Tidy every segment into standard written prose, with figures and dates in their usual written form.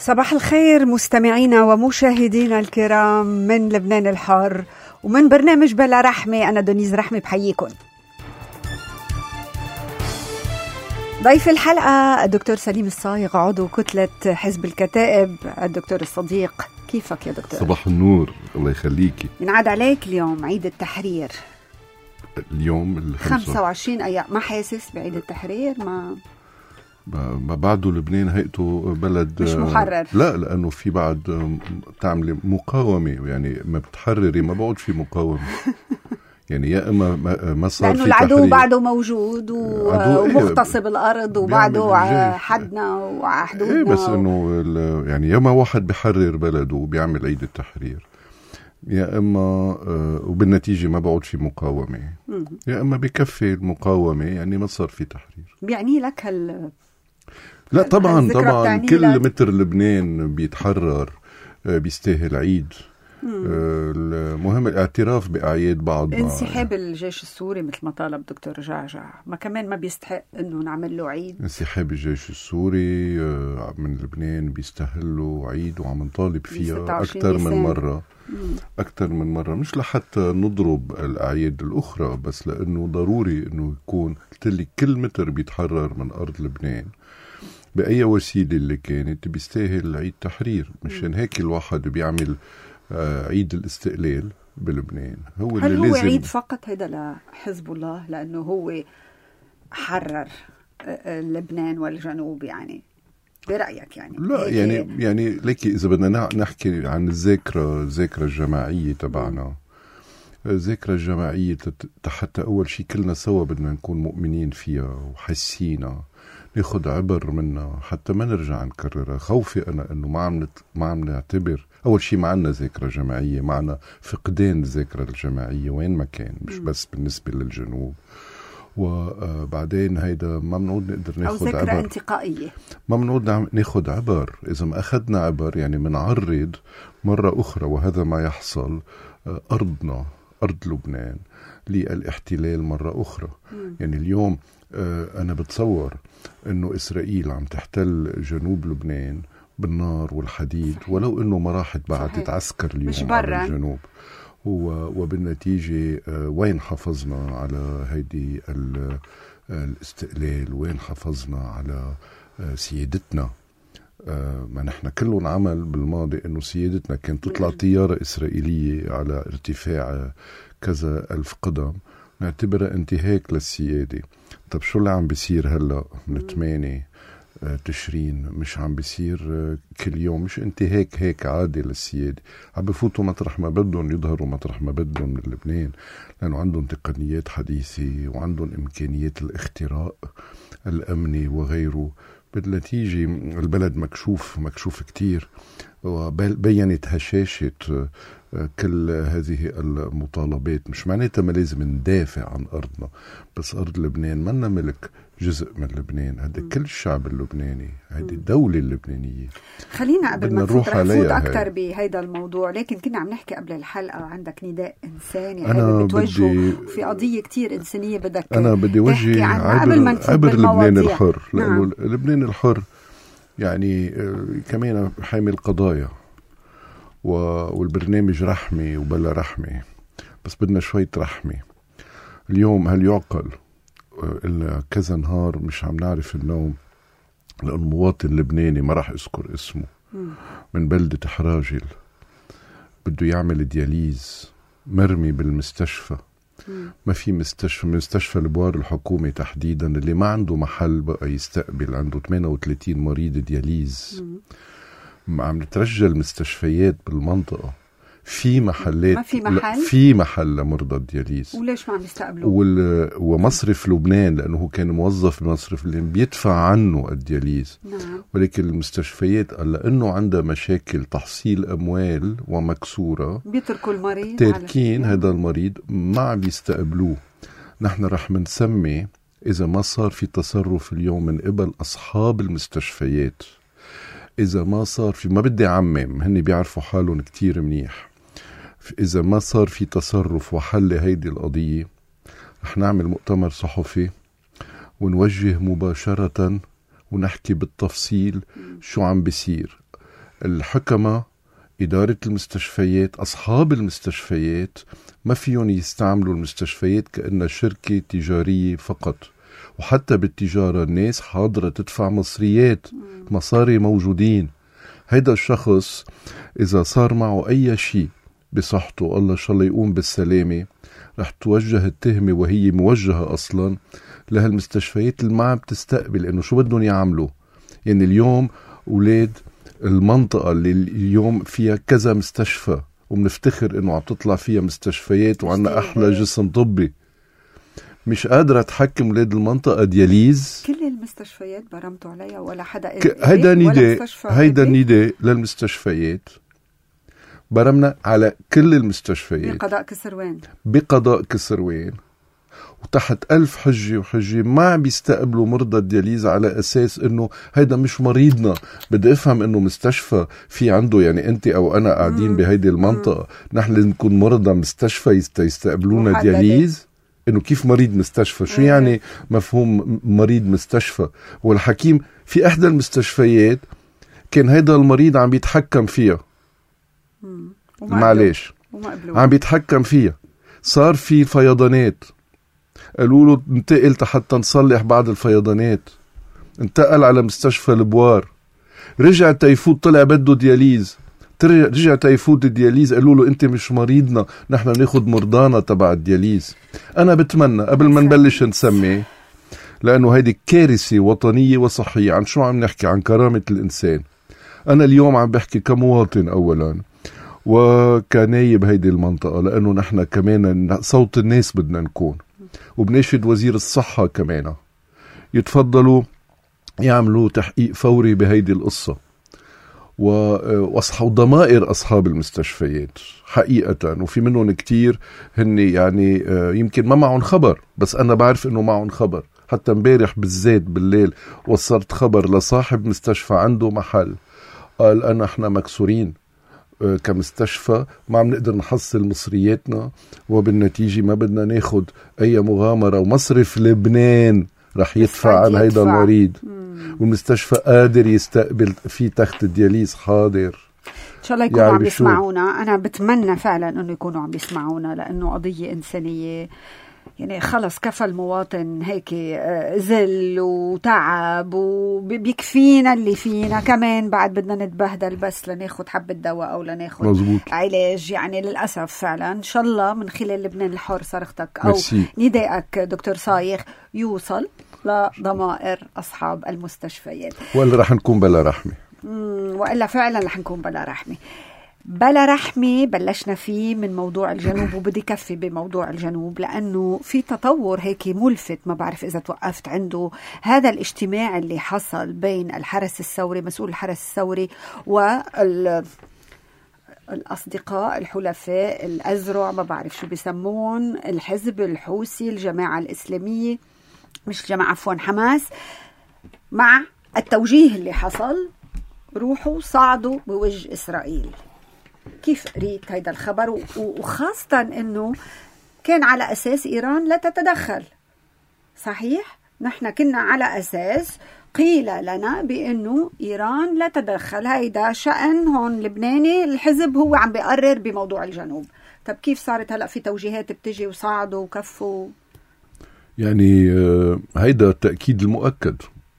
صباح الخير مستمعينا ومشاهدينا الكرام من لبنان الحار ومن برنامج بلا رحمة. أنا دونيز رحمة بحييكم. ضيف الحلقة الدكتور سليم الصايغ عضو كتلة حزب الكتائب. الدكتور الصديق، كيفك يا دكتور؟ صباح النور، الله يخليكي. ينعاد عليك اليوم عيد التحرير. اليوم 25 أيام. ما حاسس بعيد التحرير؟ ما بعده لبنان هيئته بلد مش محرر. لا، لأنه في بعد تعمل مقاومة، يعني ما بتحرري ما بقعد في مقاومة. يعني يا إما ما صار لأنه في العدو تحرير، بعده موجود ومغتصب الأرض وبعده على حدنا وعلى حدودنا. بس إنه يعني يا ما واحد بحرر بلده وبيعمل عيد التحرير، يا إما وبالنتيجة ما بقعد في مقاومة، يا إما بكفي المقاومة يعني ما صار في تحرير. بيعني لك لا طبعا كل لك. متر لبنان بيتحرر بيستاهل عيد. المهم الاعتراف بأعياد بعض. انسحاب الجيش السوري مثل ما طالب دكتور جعجع، ما كمان ما بيستحق انه نعمل له عيد؟ انسحاب الجيش السوري من لبنان بيستاهل له عيد، وعم نطالب فيها أكثر من مرة، مش لحتى نضرب الأعياد الأخرى، بس لأنه ضروري أنه يكون كل متر بيتحرر من أرض لبنان بأي وسيلة اللي كانت بيستاهل عيد تحرير. مشان هيك الواحد بيعمل عيد الاستقلال بلبنان. هل هو عيد فقط هيدا لحزب الله لأنه هو حرر لبنان والجنوب؟ يعني برأيك يعني؟ لا يعني لكن إذا بدنا نحكي عن الذاكرة الجماعية تبعنا، الذاكرة الجماعية حتى أول شيء كلنا سوا بدنا نكون مؤمنين فيها وحسينا، ناخد عبر منها حتى ما نرجع نكررها. خوفي أنا أنه ما عم نعتبر أول شيء معنا ذاكرة جماعية، معنا فقدان الذاكرة الجماعية وين ما كان، مش بس بالنسبة للجنوب. وبعدين هيدا ما بنقول نقدر ناخد عبر، أو ذاكرة انتقائية، ما بنقول ناخد عبر. إذا ما أخذنا عبر يعني منعرض مرة أخرى، وهذا ما يحصل، أرض لبنان للاحتلال مرة أخرى. يعني اليوم أنا بتصور أنه إسرائيل عم تحتل جنوب لبنان بالنار والحديد، صحيح. ولو أنه ما راحت بعد تتعسكر اليوم على الجنوب، وبالنتيجة وين حافظنا على هيدي الاستقلال؟ وين حافظنا على سيادتنا؟ ما نحن كلهم عمل بالماضي أنه سيادتنا كانت تطلع طيارة إسرائيلية على ارتفاع كذا ألف قدم، نعتبرها انتهاك للسيادة. طب شو اللي عم بيصير هلأ من 8 تشرين؟ مش عم بيصير كل يوم، مش انتهاك هيك عادي للسيادة. عم بفوتوا مطرح ما بدهم، يظهروا مطرح ما بدهم من لبنان، لأنه عندهم تقنيات حديثة وعندهم إمكانيات الاختراق الأمني وغيره. بالنتيجة البلد مكشوف كتير، وبينت هشاشة كل هذه المطالبات. مش معناتها ما لازم ندافع عن أرضنا، بس أرض لبنان منا ملك جزء من لبنان، هذا كل الشعب اللبناني، هذه الدولة اللبنانية. خلينا قبل ما نفوت أكتر بهذا الموضوع، لكن كنا عم نحكي قبل الحلقة عندك نداء إنساني أنا بتوجهه في قضية كتير إنسانية، بدك أنا بدي وجه عبر لبنان الحر، لأنه لبنان الحر يعني كمان حامل قضايا، والبرنامج رحمة وبلا رحمة، بس بدنا شوية رحمة. اليوم هل يعقل إلا كذا نهار مش عم نعرف النوم، لأن مواطن لبناني ما راح أذكر اسمه من بلدة حراجل بده يعمل دياليز مرمي بالمستشفى. ما في مستشفى البوار الحكومي تحديدا اللي ما عنده محل بقى يستقبل، عنده 38 مريض دياليز. عم نترجى المستشفيات بالمنطقة في محلات، ما في محل؟ في محل لمرضى الدياليز. وليش ما عم يستقبلوا؟ ومصرف لبنان لأنه هو كان موظف بمصرف لبنان بيدفع عنه الدياليز. ولكن المستشفيات لأنه عندها مشاكل تحصيل أموال ومكسورة بيتركوا المريض، تاركين هذا المريض ما عم يستقبلوه. نحن رح منسمي إذا ما صار في تصرف اليوم من قبل أصحاب المستشفيات، إذا ما صار في، ما بدي أعمم، هني بيعرفوا حالهم كتير منيح، إذا ما صار في تصرف وحل هيدي القضية، رح نعمل مؤتمر صحفي ونوجه مباشرة ونحكي بالتفصيل شو عم بيصير. الحكمة، إدارة المستشفيات، أصحاب المستشفيات ما فيهم يستعملوا المستشفيات كأنها شركة تجارية فقط. وحتى بالتجارة الناس حاضرة تدفع مصاري موجودين. هيدا الشخص إذا صار معه أي شيء بصحته، الله شاء الله يقوم بالسلامة، رح توجه التهمة، وهي موجهة أصلا لهالمستشفيات اللي ما عم تستقبل. إنه شو بدهم يعملوا؟ يعني اليوم أولاد المنطقة اللي اليوم فيها كذا مستشفى ومنفتخر إنه عم تطلع فيها مستشفيات وعنا أحلى جسم طبي، مش قادرة تحكم ولاد المنطقة دياليز. كل المستشفيات برمتوا عليها ولا حدا هيدا نداء للمستشفيات. برمنا على كل المستشفيات بقضاء كسروان وتحت 1000 حجة وحجة ما عم بيستقبلوا مرضى الدياليز على أساس إنه هيدا مش مريضنا. بدي أفهم إنه مستشفى في عنده، يعني أنت أو أنا قاعدين بهيدي المنطقة نحن نكون مرضى مستشفى يستقبلونا دياليز. إنه كيف مريض مستشفى؟ شو يعني مفهوم مريض مستشفى؟ والحكيم في إحدى المستشفيات كان هيدا المريض عم بيتحكم فيها، معلش عم بيتحكم فيها. صار في فيضانات، قالوا له انتقل حتى نصلح بعض الفيضانات، انتقل على مستشفى البوار، رجع تيفوت طلع بده دياليز، رجع تيفوت الدياليز، قالوا له انت مش مريضنا، نحن ناخد مرضانا تبع الدياليز. انا بتمنى قبل ما نبلش نسمي، لانه هيدي كارثة وطنية وصحية. عن شو عم نحكي؟ عن كرامة الانسان. انا اليوم عم بحكي كمواطن اولا وكنايب هيدي المنطقة، لانه نحن كمان صوت الناس بدنا نكون، وبناشد وزير الصحة كمان يتفضلوا يعملوا تحقيق فوري بهيدي القصة، وضمائر أصحاب المستشفيات حقيقة. وفي منهم كتير هن يعني يمكن ما معهم خبر، بس أنا بعرف إنه معهم خبر. حتى امبارح بالذات بالليل وصلت خبر لصاحب مستشفى عنده محل، قال احنا مكسورين كمستشفى، ما عم نقدر نحصل مصرياتنا، وبالنتيجة ما بدنا ناخد اي مغامرة، ومصرف لبنان رح يدفع عن هيدا المريض، والمستشفى قادر يستقبل في تخت الدياليز حاضر. إن شاء الله يكونوا عم يسمعونا. أنا بتمنى فعلا أنه يكونوا عم يسمعونا، لأنه قضية إنسانية. يعني خلص كفى المواطن هيك ذل وتعب، وبيكفينا اللي فينا، كمان بعد بدنا نتبهدل بس لناخد حبة دواء أو لناخد مزبوط. علاج. يعني للأسف فعلا. إن شاء الله من خلال لبنان الحر صرختك أو ندائك دكتور صايغ يوصل لضمائر أصحاب المستشفيات، وإلا رح نكون بلا رحمة. وإلا فعلا رح نكون بلا رحمة. بلا رحمة بلشنا فيه من موضوع الجنوب، وبدي كفي بموضوع الجنوب لأنه في تطور هيك ملفت، ما بعرف إذا توقفت عنده. هذا الاجتماع اللي حصل بين الحرس الثوري، مسؤول الحرس الثوري، والأصدقاء الحلفاء الأزرع، ما بعرف شو بيسمون، الحزب الحوثي، الجماعة الإسلامية، مش جماعة عفوا حماس، مع التوجيه اللي حصل روحوا صعدوا بوجه إسرائيل. كيف قريت هيدا الخبر؟ وخاصة أنه كان على أساس إيران لا تتدخل. صحيح؟ نحن كنا على أساس قيل لنا بأنه إيران لا تتدخل، هيدا شأن هون لبناني، الحزب هو عم بيقرر بموضوع الجنوب. طب كيف صارت هلأ في توجيهات بتجي وصعدوا وكفوا؟ يعني هيدا التأكيد المؤكد،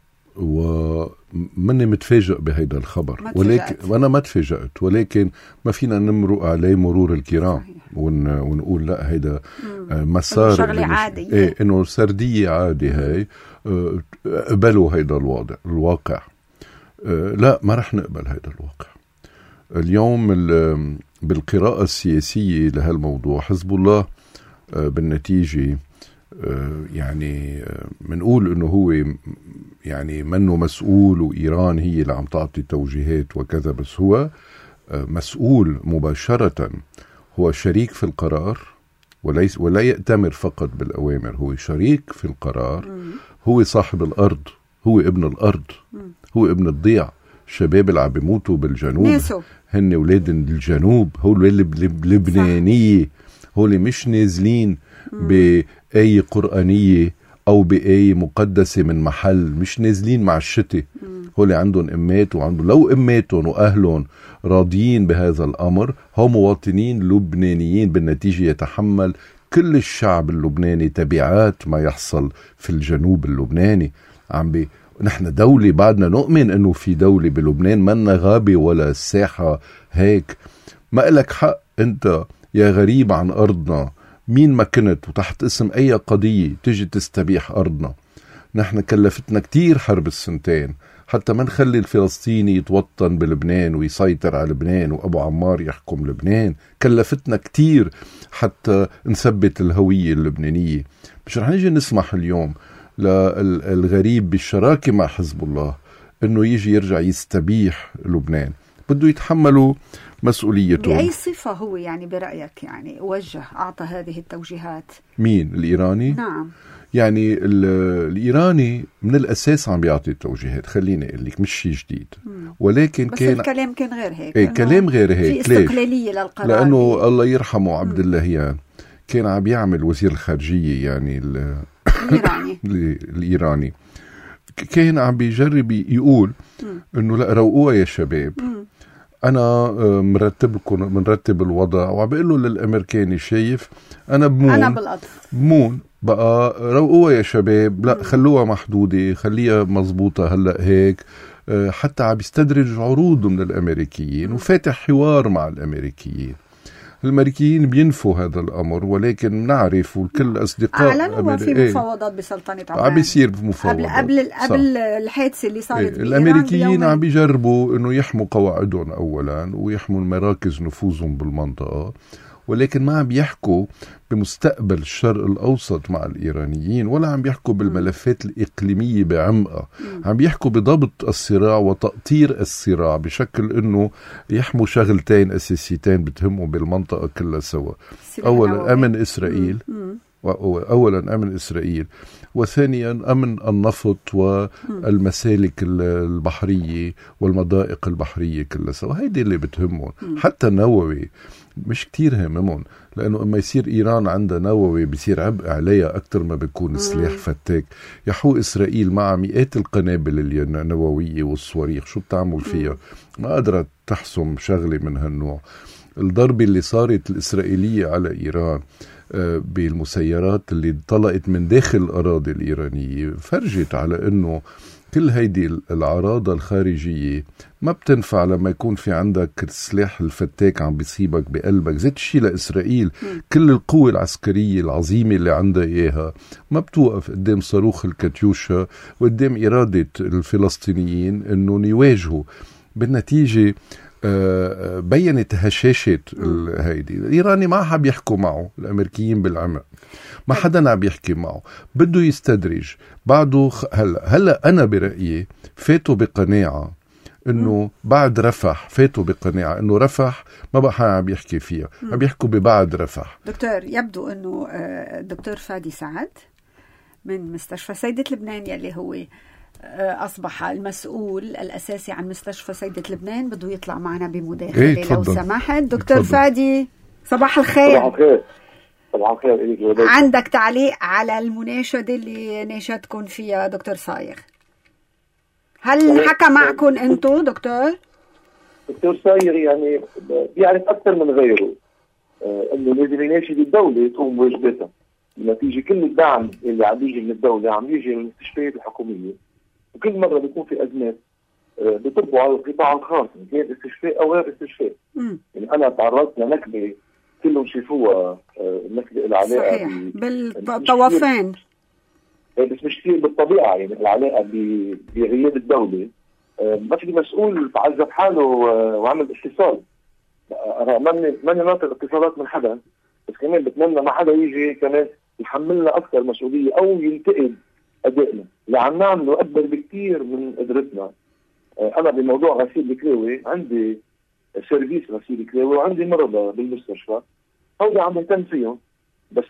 وماني متفاجئ بهيدا الخبر، ولكن وانا ما تفاجأت، ولكن ما فينا نمرق عليه مرور الكرام ونقول لا هيدا مسار شغلة عادي، ايه انه سردية عادي. هاي قبلوا هيدا الواقع. لا، ما رح نقبل هيدا الواقع. اليوم بالقراءة السياسية لهالموضوع، حزب الله بالنتيجة يعني منقول انه هو يعني منه مسؤول، وإيران هي اللي عم تعطي توجيهات وكذا، بس هو مسؤول مباشرة، هو شريك في القرار، ولا يأتمر فقط بالأوامر، هو شريك في القرار، هو صاحب الأرض، هو ابن الأرض، هو ابن الضيع. الشباب اللي عم بيموتوا بالجنوب هن ولاد الجنوب، هو اللبنانية، هو اللي مش نازلين بآية قرآنية أو بآية مقدسة من محل، مش نازلين مع الشتاء، هول عندهم امات وعندهم، لو اماتهم واهلهم راضيين بهذا الامر، هم مواطنين لبنانيين بالنتيجه يتحمل كل الشعب اللبناني تبعات ما يحصل في الجنوب اللبناني. نحن دولة بعدنا نؤمن انه في دولة بلبنان، منا غابة ولا الساحة هيك. ما لك حق انت يا غريب عن ارضنا مين ما كنت وتحت اسم اي قضية تجي تستبيح ارضنا. نحن كلفتنا كتير حرب السنتين حتى ما نخلي الفلسطيني يتوطن بلبنان ويسيطر على لبنان وابو عمار يحكم لبنان. كلفتنا كتير حتى نثبت الهوية اللبنانية. مش رح نيجي نسمح اليوم للغريب بالشراكة مع حزب الله انه يجي يرجع يستبيح لبنان. بده يتحملوا مسؤوليته. بأي صفة هو يعني برأيك يعني أعطى هذه التوجيهات؟ مين؟ الإيراني؟ نعم. يعني الإيراني من الأساس عم بيعطي التوجيهات، خليني أقول لك مش شيء جديد، ولكن بس كان الكلام كان غير هيك. كلام غير هيك. في استقلالية للقرار. لأنه الله يرحمه عبد اللهيان كان عم يعمل وزير الخارجية يعني الإيراني كان عم بيجرب يقول إنه لا روقوها يا شباب، أنا منرتب الوضع، وعم بقول له للأمريكاني شايف أنا بمون بقى روقوها يا شباب، لا خلوها محدودة، خليها مزبوطة هلأ هيك. حتى عم يستدرج عروض من الأمريكيين وفاتح حوار مع الأمريكيين. الأمريكيين بينفوا هذا الأمر، ولكن نعرف والكل أصدقاء أعلنوا في مفاوضات بسلطنة عمان. عم بيصير مفاوضات قبل الحادثة اللي صارت الأمريكيين عم بيجربوا إنه يحموا قواعدهم أولا ويحموا مراكز نفوذهم بالمنطقة، ولكن ما عم بيحكوا بمستقبل الشرق الأوسط مع الإيرانيين، ولا عم بيحكوا بالملفات الإقليمية بعمقها. عم بيحكوا بضبط الصراع وتأطير الصراع بشكل أنه يحموا شغلتين أساسيتين بتهموا بالمنطقة كلها سوا. أولا أمن إسرائيل، وثانيا أمن النفط والمسالك البحرية والمضائق البحرية كلها سوا. هيدي اللي بتهمهم. حتى النووي مش كتير هممهم، لأنه اما يصير إيران عندها نووي بيصير عبء عليها أكتر ما بيكون سلاح فتاك. يحو إسرائيل مع مئات القنابل النووية والصواريخ، شو بتعمل فيها؟ ما قدرت تحسم شغلة من هالنوع. الضربة اللي صارت الإسرائيلية على إيران بالمسيرات اللي انطلقت من داخل الأراضي الإيرانية فرجت على أنه كل هيدي العراضة الخارجية ما بتنفع لما يكون في عندك السلاح الفتاك عم بيصيبك بقلبك. زيت الشيء لإسرائيل كل القوة العسكرية العظيمة اللي عندها إياها ما بتوقف قدام صاروخ الكاتيوشا وقدام إرادة الفلسطينيين أنه يواجهوا. بالنتيجة بينت هشاشة هيدي. الإيراني ما حاب يحكوا معه، الأمريكيين بالعمق ما حدا عم يحكي معه، بده يستدرج بعده. هلا أنا برأيي فاتوا بقناعة إنه بعد رفح، فاتوا بقناعة إنه رفح ما بقى عم يحكي فيها، عم يحكوا ببعد رفح. دكتور، يبدو إنه الدكتور فادي سعد من مستشفى سيدة لبنان يلي هو أصبح المسؤول الأساسي عن مستشفى سيدة لبنان بده يطلع معنا بمداخلة لو سمحت. دكتور فادي صباح الخير. صباح الخير. صباح الخير. عندك تعليق على المناشدة اللي ناشدكم فيها دكتور صايغ؟ هل حكى معكم أنتو دكتور صايغ يعني بيعرف أكثر من غيره أنه لازم يناشد الدولة تقوم بواجباتها نتيجة كل الدعم اللي عم يجي من الدولة عم يجي من المستشفيات الحكومية، وكل مرة بيكون في أزمات بيطبوا على القطاع الخاص كان استشفاء أو غير استشفاء. يعني أنا تعرضت لنكبة كلهم شافوها، النكبة العلاقة بالطوفان، بس مش كثير بالطبيعة. يعني العلاقة بغياب الدولة. ما في مسؤول تعذب حاله وعمل اتصال. أنا ماني ناطر اتصالات من حدا، بس كمان بتمنى ما حدا يجي كمان يحملنا أكثر مسؤولية أو ينتقد أدائنا اللي عم نعمله أكبر بكثير من قدرتنا. أنا بموضوع غسيل الكلاوي عندي سيرفيس غسيل الكلاوي وعندي مرضى بالمستشفى هودي عم نهتم فيهم، بس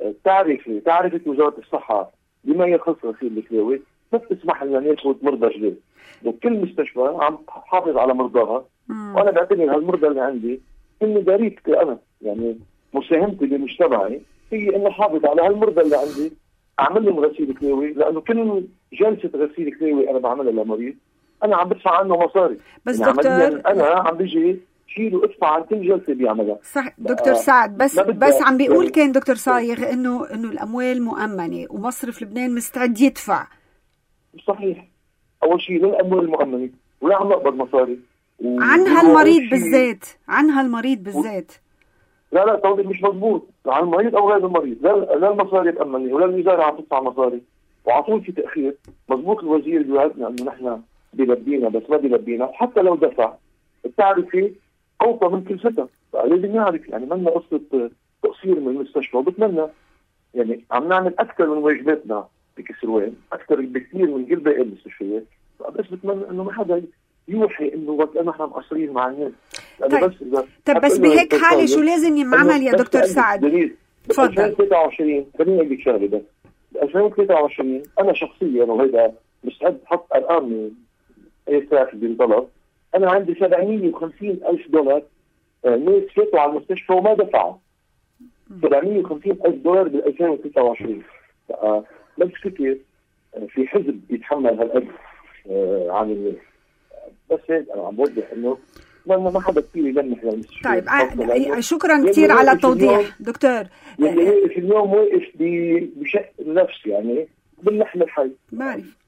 تعرفة وزارة الصحة بما يخص غسيل الكلاوي ما بتسمح لنا ناخذ مرضى جديد. وكل مستشفى عم تحافظ على مرضاها، وأنا بعتبر هالمرضى اللي عندي إنه ضريبتي أنا، يعني مساهمتي بمجتمعي هي إنه حافظ على هالمرضى اللي عندي، أعمل لهم غسيل كلاوي، لأنه كل جلسة غسيل كلاوي أنا بعملها لمريض انا عم بدفع عنه مصاري. بس يعني دكتور انا عم بيجي شيله ادفع عن كل جلسه بيعملها. صح دكتور سعد، بس عم بيقول كان دكتور صايغ انه الاموال مؤمنه ومصرف لبنان مستعد يدفع. صحيح. اول شيء للاموال المؤمنه ولا عم نقبض مصاري عن هالمريض بالذات، عن هالمريض بالذات. لا توضيح مش مضبوط، عن المريض او غير المريض، لا المصاري مأمنه ولا الوزاره عم تدفع مصاري وعلى طول في تاخير. مضبوط الوزير بيوعدنا انه نحن بيلبينا، بس ما بيلبينا. حتى لو دفع التعرفه اوطى من كل ستة، لازم نعرف يعني منا قصه تقصير من المستشفى. وبتمنى يعني عم نعمل اكثر من واجباتنا بكسروان، اكثر بكثير من كل باقي المستشفيات. بس بتمنى انه ما حدا يوحي انه وقت نحن مقصرين مع الناس. طيب بس بهيك حاله شو لازم يعمل يا دكتور سعد؟ تفضل. 2023 خليني اقول لك شغله بس. ب 2023 انا شخصيا وهذا مستعد احط ارقام اي ساعه بالطلب، انا عندي $750,000 ناس فاتوا على المستشفى وما دفعوا. $750,000 بال 2023. بس كثير في حزب يتحمل هالقد عن الناس. بس هيك انا عم بوضح انه ما حدا كثير يلمح للمستشفى. طيب شكرا كثير على التوضيح دكتور. اللي واقف اليوم واقف بشق النفس يعني باللحم الحي. بعرف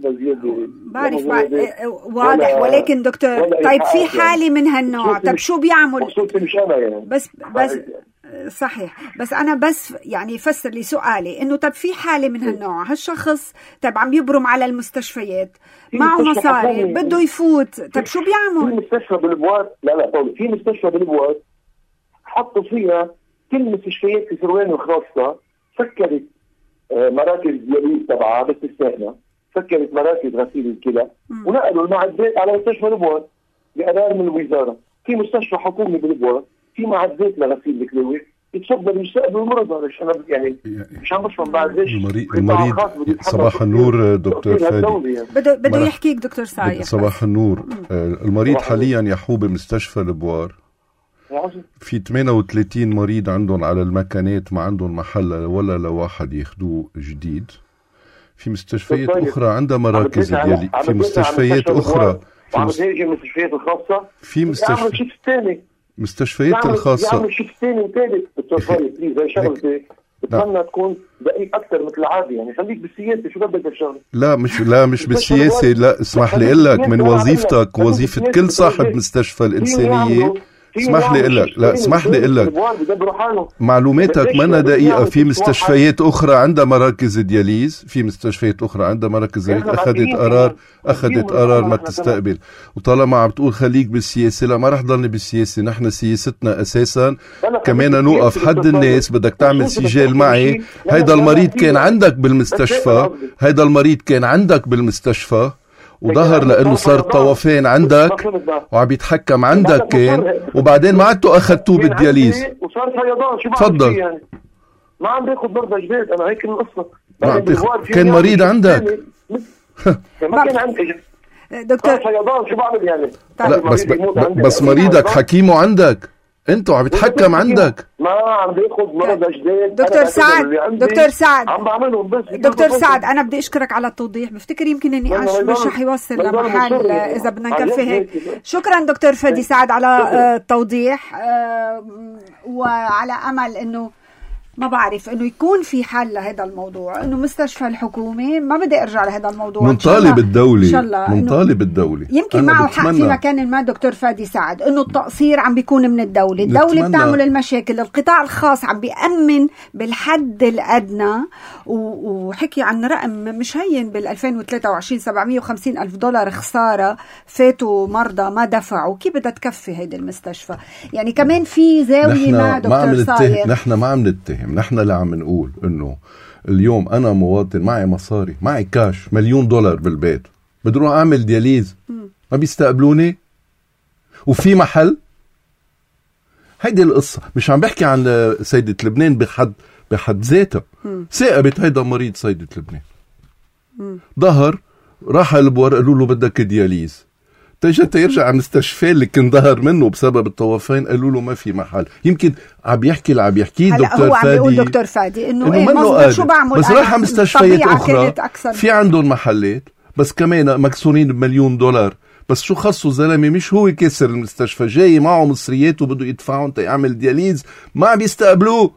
واضح. ولكن دكتور طيب في حالة من هالنوع، طيب شو بيعمل؟ مش أنا يعني. بس صحيح. بس أنا بس يعني فسر لي سؤالي إنه طب في حالة من هالنوع، هالشخص طب عم يبرم على المستشفيات معه مصاري بده يفوت، طب شو بيعمل؟ في مستشفى بالبوار، لا في مستشفى بالبوار حطوا فيها كل مستشفيات في سروان الخاصة، سكرت مراكز دياليز تبعها باستثناء، سكرت مراكز غسيل الكلى ونقلوا المعدات على مستشفى البوار بقرار من الوزارة. في مستشفى حكومي بالبوار في معدات لغسيل الكلى يتفضل يستقبلوا المرضى. ليش انا يعني مش عم بفهم بعد ليش المريض. صباح النور دكتور فادي. بده يحكيك دكتور صايغ. صباح النور. المريض حاليا يحوب بمستشفى البوار، في 38 مريض عندهم على المكانات ما عندهم محل ولا لواحد ياخدوه جديد. في مستشفيات اخرى عندها مراكز ديالي، في مستشفيات اخرى المستشفيات الخاصه في مستشفيات الخاصه يعمل شيء ثاني وثالث. دكتور فادي بليز هي شغلتي بتمنى تكون دقيق اكثر مثل العادي، يعني خليك بالسياسه. شو بدك بالشغله؟ مش بالسياسه. لا اسمح لي اقول لك من وظيفتك وظيفه كل صاحب مستشفى الانسانيه. اسمح لي اقول لك معلوماتك منا دقيقه. في مستشفيات اخرى عندها مراكز دياليز، في مستشفيات اخرى عندها مراكز اخذت قرار ما تستقبل. وطالما عم تقول خليك بالسياسه، لا ما رح ضلني بالسياسه. نحن سياستنا اساسا كمان نوقف حد الناس. بدك تعمل سجال معي. هيدا المريض كان عندك بالمستشفى وظهر لأنه صار طوفان عندك وعم يتحكم عندك كان، وبعدين ما عدتوا أخذتوه بالدياليز وصار فيضان. شو تفضل يعني؟ ما عم باخذ مرضى جديد. أنا هيك القصة. كان مريض عندك ما كان عندك دكتور فيضان. شو بعمل يعني؟ لا بس مريضك حكيمه عندك، انتوا عم يتحكم عندك. ما عم بياخذ مرضى جديد. دكتور سعد عم بعملهم بس. دكتور سعد انا بدي اشكرك على التوضيح. بفتكر يمكن النقاش مش رح يوصل لمحل اذا بدنا نكفي هيك. شكرا دكتور فادي سعد على التوضيح، وعلى امل انه ما بعرف انه يكون في حل لهذا الموضوع، انه مستشفى الحكومي ما بدي ارجع لهذا الموضوع. منطالب الدولي يمكن معه حق في مكان ما دكتور فادي سعد، انه التقصير عم بيكون من الدولة بتعمل المشاكل. القطاع الخاص عم بيأمن بالحد الادنى، وحكي عن رقم مش هين بال 2023 $750,000 خسارة فاتوا مرضى ما دفعوا. كيف بدها تكفي هيدي المستشفى؟ يعني كمان في زاوية مع دكتور صايغ. نحن ما عم نتهم، نحن اللي عم نقول انه اليوم انا مواطن معي مصاري، معي كاش $1,000,000 بالبيت، بدي اروح اعمل دياليز، ما بيستقبلوني وفي محل. هيدي القصة. مش عم بحكي عن سيدة لبنان بحد ذاتها. ثاقبت هيدا مريض سيدة لبنان، ظهر راح البوار قالوا له بدك دياليز، تجت يرجع على المستشفى اللي كان ظهر منه بسبب الطوفان قالوا له ما في محل. يمكن عم يحكي دكتور فادي انه مظبوط. شو بعمل؟ بس راح على مستشفيات اخرى في عندهم محلات، بس كمان مكسورين ب$1,000,000. بس شو خصوا زلمه؟ مش هو كسر المستشفى، جاي معه مصريات وبده يدفعوا انت يعمل دياليز، ما عم بيستقبلوه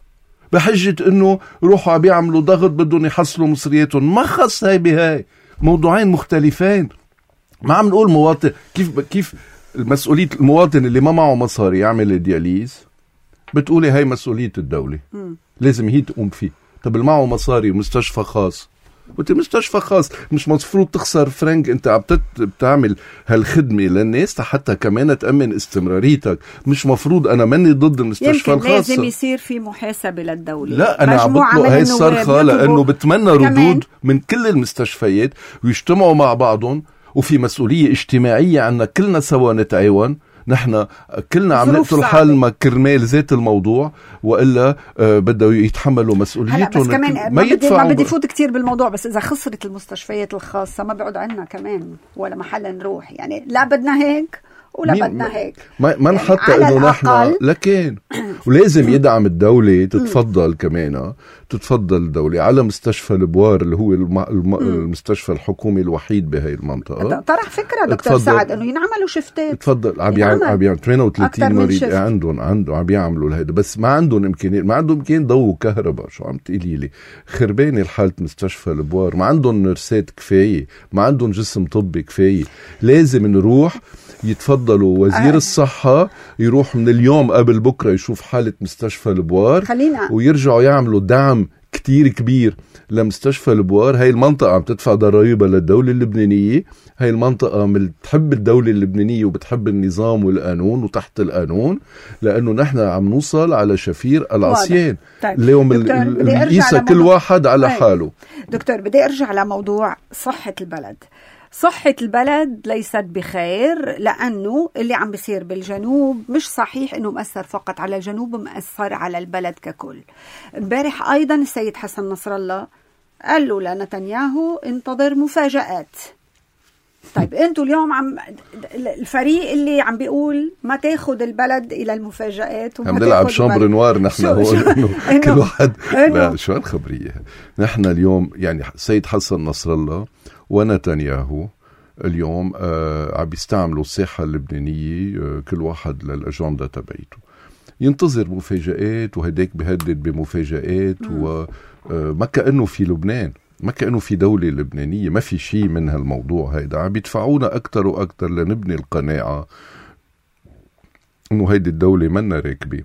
بحجة انه روحوا عم بيعملوا ضغط بدهم يحصلوا مصرياتهم. ما خص هاي بهاي، موضوعين مختلفين. ما عم نقول مواطن كيف مسؤولية المواطن اللي ما معه مصاري يعمل الدياليز، بتقولي هاي مسؤولية الدولة لازم هي تقوم فيه. طب اللي معه مصاري ومستشفى خاص، وانت مستشفى خاص مش مفروض تخسر فرنك، انت عم بتعمل هالخدمة للناس حتى كمان تأمن استمراريتك. مش مفروض، انا مني ضد المستشفى الخاصة، لازم يصير في محاسبة للدولة. لا انا عم بطلق هاي الصرخة لانه بتمنى ردود من كل المستشفيات ويجتمعوا مع بعضهم، وفي مسؤولية اجتماعية عنا كلنا سوا نتعاون. نحن كلنا عم نقتل حالنا كرمال ذات الموضوع، وإلا بدأوا يتحملوا مسؤوليتهم. بس كمان ما بدي فوت كتير بالموضوع، بس إذا خسرت المستشفيات الخاصة ما بيقعد عنا كمان ولا محل نروح. يعني لا بدنا هيك ولا بدنا هيك، ما نحط انه نحن لكن ولازم يدعم الدولة تتفضل كمان تتفضل الدولة على مستشفى البوار اللي هو المستشفى الحكومي الوحيد بهاي المنطقة. طرح فكرة دكتور سعد انه ينعملوا شفتات. تفضل. عم يعمل 38 مريض عندهم عم يعملوا لهيدا، بس ما عندهم امكانية، ما عندهم امكانية ضوء وكهرباء. شو عم تقولي لي؟ خربانة الحالة مستشفى البوار، ما عندهم نرسات كفاية، ما عندهم جسم طبي كفاية. لازم نروح يتفضلوا وزير الصحة يروح من اليوم قبل بكرة يشوف حالة مستشفى البوار، ويرجعوا يعملوا دعم كتير كبير لمستشفى البوار. هاي المنطقة عم تدفع ضرائبها للدولة اللبنانية، هاي المنطقة بتحب الدولة اللبنانية وبتحب النظام والقانون وتحت القانون، لأنه نحن عم نوصل على شفير العصيان. طيب. اليوم يقيس كل واحد على حاله. دكتور بدي أرجع لموضوع صحة البلد. صحة البلد ليست بخير، لأنه اللي عم بيصير بالجنوب مش صحيح أنه مأثر فقط على الجنوب، مأثر على البلد ككل. امبارح أيضا السيد حسن نصر الله قال له لنتنياهو انتظر مفاجآت. طيب انتوا اليوم الفريق اللي عم بيقول ما تاخد البلد الى المفاجآت عم نلعب شامبر نوار نحن هون كل واحد. لا شو هالخبرية. نحن اليوم يعني السيد حسن نصر الله ونتنياهو اليوم عم بيستعملوا الساحة اللبنانية كل واحد للأجندة تبعيته، ينتظر مفاجآت، وهداك بيهدد بمفاجآت، وما كأنه في لبنان، ما كأنه في دولة لبنانية. ما في شيء من هالموضوع هيدا. عم بيدفعونا أكتر وأكتر لنبني القناعة إنه هيدي الدولة منا راكبة،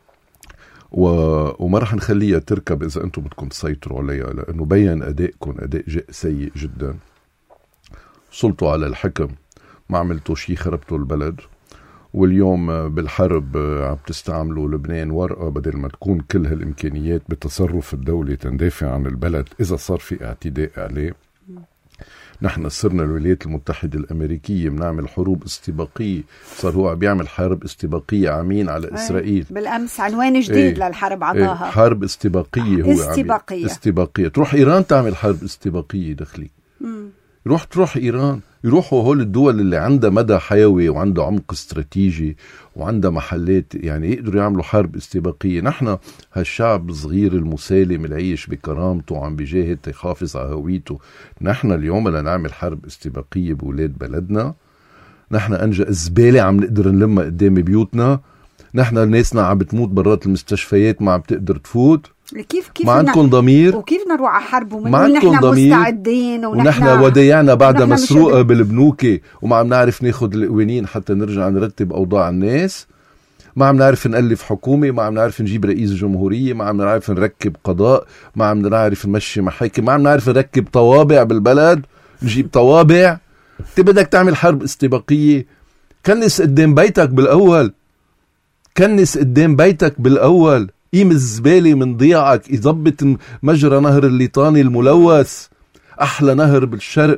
وما رح نخليها تركب إذا أنتم بدكم تسيطروا عليها، لأنه بيّن أدائكم أداء سيء جدا. وصلتوا على الحكم ما عملتوا شيء، خربتوا البلد. واليوم بالحرب عم تستعملوا لبنان ورقة بدل ما تكون كل هالإمكانيات بتصرف الدولة تندافع عن البلد إذا صار في اعتداء عليه. نحن صرنا الولايات المتحدة الأمريكية بنعمل حروب استباقية، صار هو بيعمل حرب استباقية عامين على إسرائيل. بالأمس عنوان جديد للحرب عطاها. حرب استباقية. هو استباقية. تروح إيران تعمل حرب استباقية داخلية. تروح إيران، يروحوا هول الدول اللي عندها مدى حيوي وعندها عمق استراتيجي وعندها محلات يعني يقدروا يعملوا حرب استباقية. نحن هالشعب الصغير المسالم اللي عايش بكرامته وعم بيجاهد يحافظ على هويته، نحن اليوم لنعمل حرب استباقية بولاد بلدنا؟ نحن أنجا الزبالة عم نقدر نلمها قدام بيوتنا؟ نحن الناسنا عم بتموت برات المستشفيات ما عم تقدر تفوت؟ كيف ما عندكم ضمير؟ وكيف نروح على حرب ونقول نحن مستعدين ونحن وديعنا بعد مسروقة بالبنوكة وما عم نعرف ناخد القوانين حتى نرجع نرتب أوضاع الناس؟ ما عم نعرف نألف حكومة، ما عم نعرف نجيب رئيس جمهورية، ما عم نعرف نركب قضاء، ما عم نعرف نمشي محاكم، ما عم نعرف نركب طوابع بالبلد، نجيب طوابع. انت بدك تعمل حرب استباقية؟ كنس قدام بيتك بالأول، كنس قدام بيتك بالأول، قيم الزبالة من ضيعك، يضبط مجرى نهر الليطاني الملوث، أحلى نهر بالشرق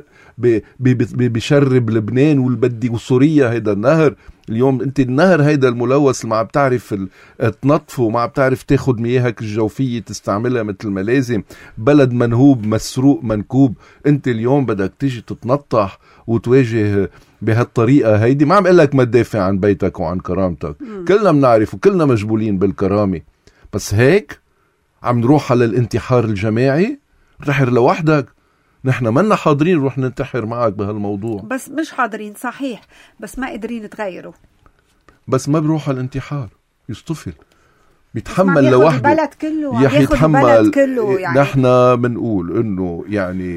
بشرب لبنان والبدي وسوريا. هيدا النهر اليوم انت النهر هيدا الملوث اللي ما عم بتعرف تنظفه وما عم بتعرف تاخد مياهك الجوفية تستعملها مثل ما لازم، بلد منهوب مسروق منكوب. انت اليوم بدك تيجي تتنطح وتواجه بهالطريقة هيدي. ما عم قلك ما تدافع عن بيتك وعن كرامتك، كلنا بنعرف وكلنا مجبولين بالكرامة، بس هيك عم نروح على الانتحار الجماعي؟ انتحر لوحدك، نحن منا حاضرين نروح ننتحر معك بهالموضوع، بس مش حاضرين صحيح، بس ما قادرين تغيروا، بس ما بروح على الانتحار، يصطفل بيتحمل لوحده، البلد كله يتحمل كله. يعني نحن بنقول انه يعني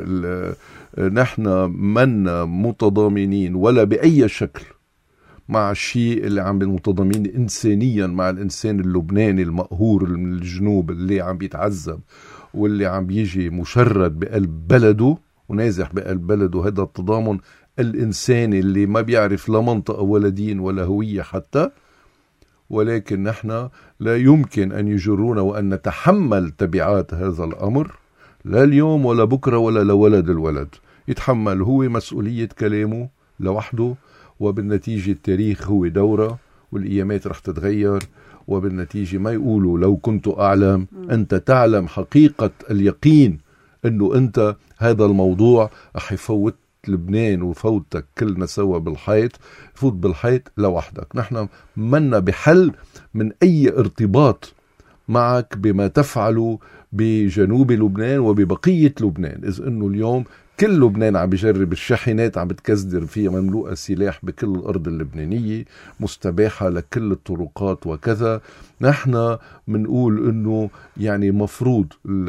نحن منا متضامنين ولا بأي شكل مع الشيء اللي عم متضامنين إنسانيا مع الإنسان اللبناني المقهور من الجنوب اللي عم بيتعذب واللي عم بيجي مشرد بقلب بلده ونازح بقلب بلده. هذا التضامن الإنساني اللي ما بيعرف لا منطقة ولا دين ولا هوية حتى، ولكن نحن لا يمكن أن يجرونا وأن نتحمل تبعات هذا الأمر، لا اليوم ولا بكرة ولا لولد الولد. يتحمل هو مسؤولية كلامه لوحده، وبالنتيجة التاريخ هو دورة والأيامات رح تتغير، وبالنتيجة ما يقولوا لو كنت أعلم. أنت تعلم حقيقة اليقين أنه أنت هذا الموضوع رح يفوت لبنان وفوتك كلنا سوا بالحيط، فوت بالحيط لوحدك. نحن منا بحل من أي ارتباط معك بما تفعله بجنوب لبنان وببقية لبنان، إذ أنه اليوم كل لبنان عم بيجرب الشاحنات عم بتكزدر فيها مملوءة سلاح بكل الأرض اللبنانية مستباحة لكل الطرقات وكذا. نحن منقول أنه يعني مفروض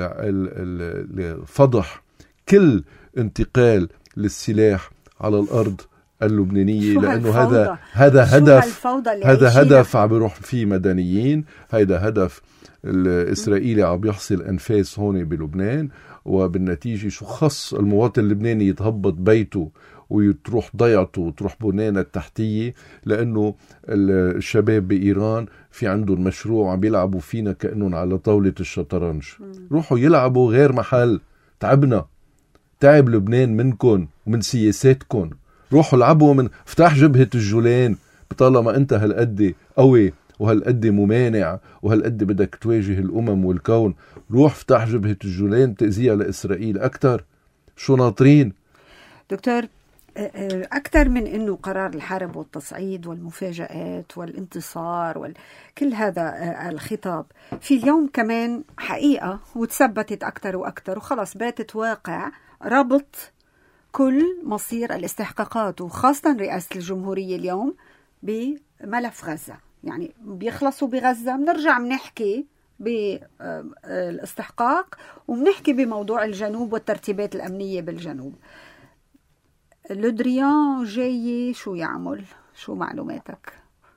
فضح كل انتقال للسلاح على الأرض اللبنانية، لأنه هذا هدف عم بيروح فيه مدنيين، هذا هدف الإسرائيلي عم يحصل أنفاس هون بلبنان، وبالنتيجة شو خص المواطن اللبناني يتهبط بيته ويتروح ضيعته وتروح بنانة التحتية، لأنه الشباب بإيران في عندهم مشروع عم بيلعبوا فينا كأنهم على طاولة الشطرنج. روحوا يلعبوا غير محل، تعبنا، تعب لبنان منكم ومن سياساتكم. روحوا لعبوا من فتح جبهة الجولان، طالما أنت هالقد قوي وهالقد ممانع وهالقد بدك تواجه الأمم والكون، روح فتح جبهة الجولان تأذيها لإسرائيل أكتر. شو ناطرين؟ دكتور، أكثر من أنه قرار الحرب والتصعيد والمفاجآت والانتصار كل هذا الخطاب، في اليوم كمان حقيقة وتثبتت أكثر وأكثر وخلاص باتت واقع ربط كل مصير الاستحقاقات وخاصة رئاسة الجمهورية اليوم بملف غزة. يعني بيخلصوا بغزة بنرجع بنحكي بالاستحقاق وبنحكي بموضوع الجنوب والترتيبات الأمنية بالجنوب. لودريان جاي شو يعمل؟ شو معلوماتك؟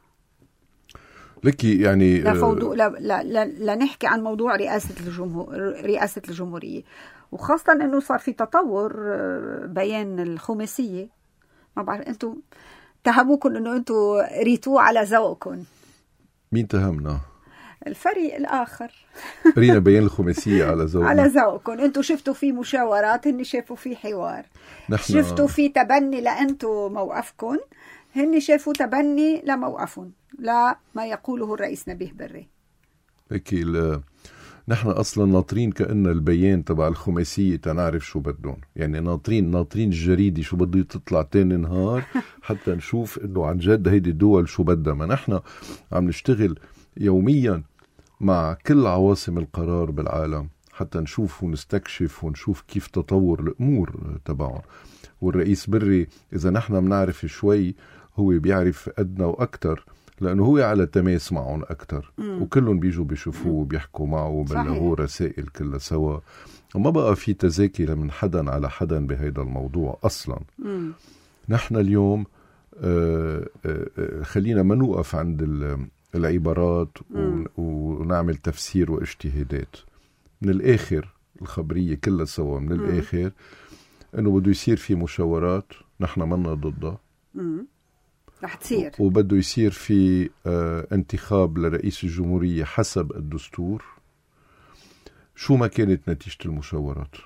لكي يعني لا نحكي عن موضوع رئاسة الجمهورية، وخاصة أنه صار في تطور بيان الخماسية. ما بعرف أنتم تهموكم أنه أنتم ريتوه على ذوقكم. مين تهمنا؟ الفريق الآخر. رينا بيان الخماسية على ذوقنا. على ذوقكم. أنتم شفتوا فيه مشاورات، هن شافوا فيه حوار. شفتوا فيه تبني لأنتم موقفكم، هن شافوا تبني لموقفهم، لا ما يقوله الرئيس نبيه بري. أكيد نحن أصلا ناطرين كأن البيان تبع الخماسية تنعرف شو بدون، يعني ناطرين الجريدة شو بده تطلع تاني نهار حتى نشوف إنه عن جد هيدي الدول شو بدها. ما نحن عم نشتغل يوميا مع كل عواصم القرار بالعالم حتى نشوف ونستكشف ونشوف كيف تطور الأمور تبعهم. والرئيس بري إذا نحن بنعرف شوي هو بيعرف أدنى وأكتر، لأنه هو على تماس معهم أكتر، وكلهم بيجوا بيشوفوه وبيحكوا معه وبلغوه رسائل كلها سوا، وما بقى في تذاكر من حدا على حدا بهيدا الموضوع أصلا. نحن اليوم خلينا ما نوقف عند العبارات ونعمل تفسير واجتهادات. من الآخر الخبرية كلها سوا، من الآخر أنه بده يصير في مشاورات، نحن منا ضدها، رح تصير، وبده يصير في انتخاب لرئيس الجمهورية حسب الدستور شو ما كانت نتيجة المشاورات.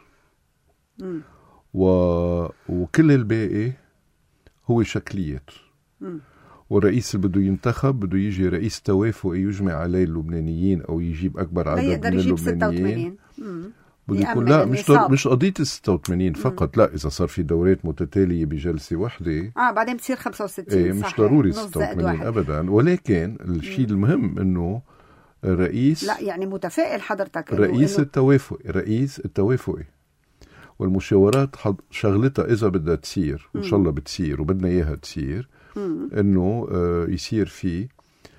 وكل الباقي هو شكليات. والرئيس اللي بده ينتخب بده يجي رئيس توافقي يجمع عليه اللبنانيين أو يجيب أكبر عدد من اللبنانيين. بده يكون لا مش قضية 86 فقط، لا إذا صار في دورات متتالية بجلسة واحدة بعدين بتصير 65. مش ضروري 86 أبدا، ولكن الشيء المهم إنه الرئيس لا يعني متفائل حضرتك رئيس التوافقي والمشاورات شغلتها إذا بدها تصير وإن شاء الله بتصير وبدنا إياها تصير إنه يصير في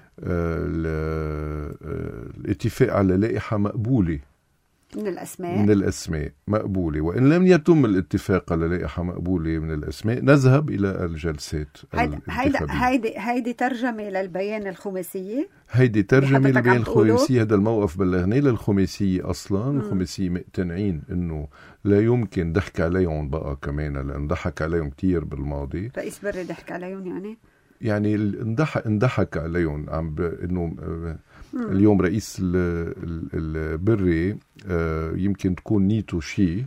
الاتفاق على لائحة مقبولة من الأسماء مقبولة. وإن لم يتم الاتفاق على لائحة مقبولة من الأسماء نذهب إلى الجلسات الانتخابية. هيدي ترجمة للبيان الخماسية. هيدي ترجمة للبيان الخماسية. هذا الموقف بلغناه للخماسية أصلا. الخماسية مقتنعين إنه لا يمكن ضحك عليهم بقى كمان، لأن ضحك عليهم كتير بالماضي. رئيس بري ضحك عليهم يعني انضحك عليهم إنه اليوم رئيس البري يمكن تكون نيته شيء،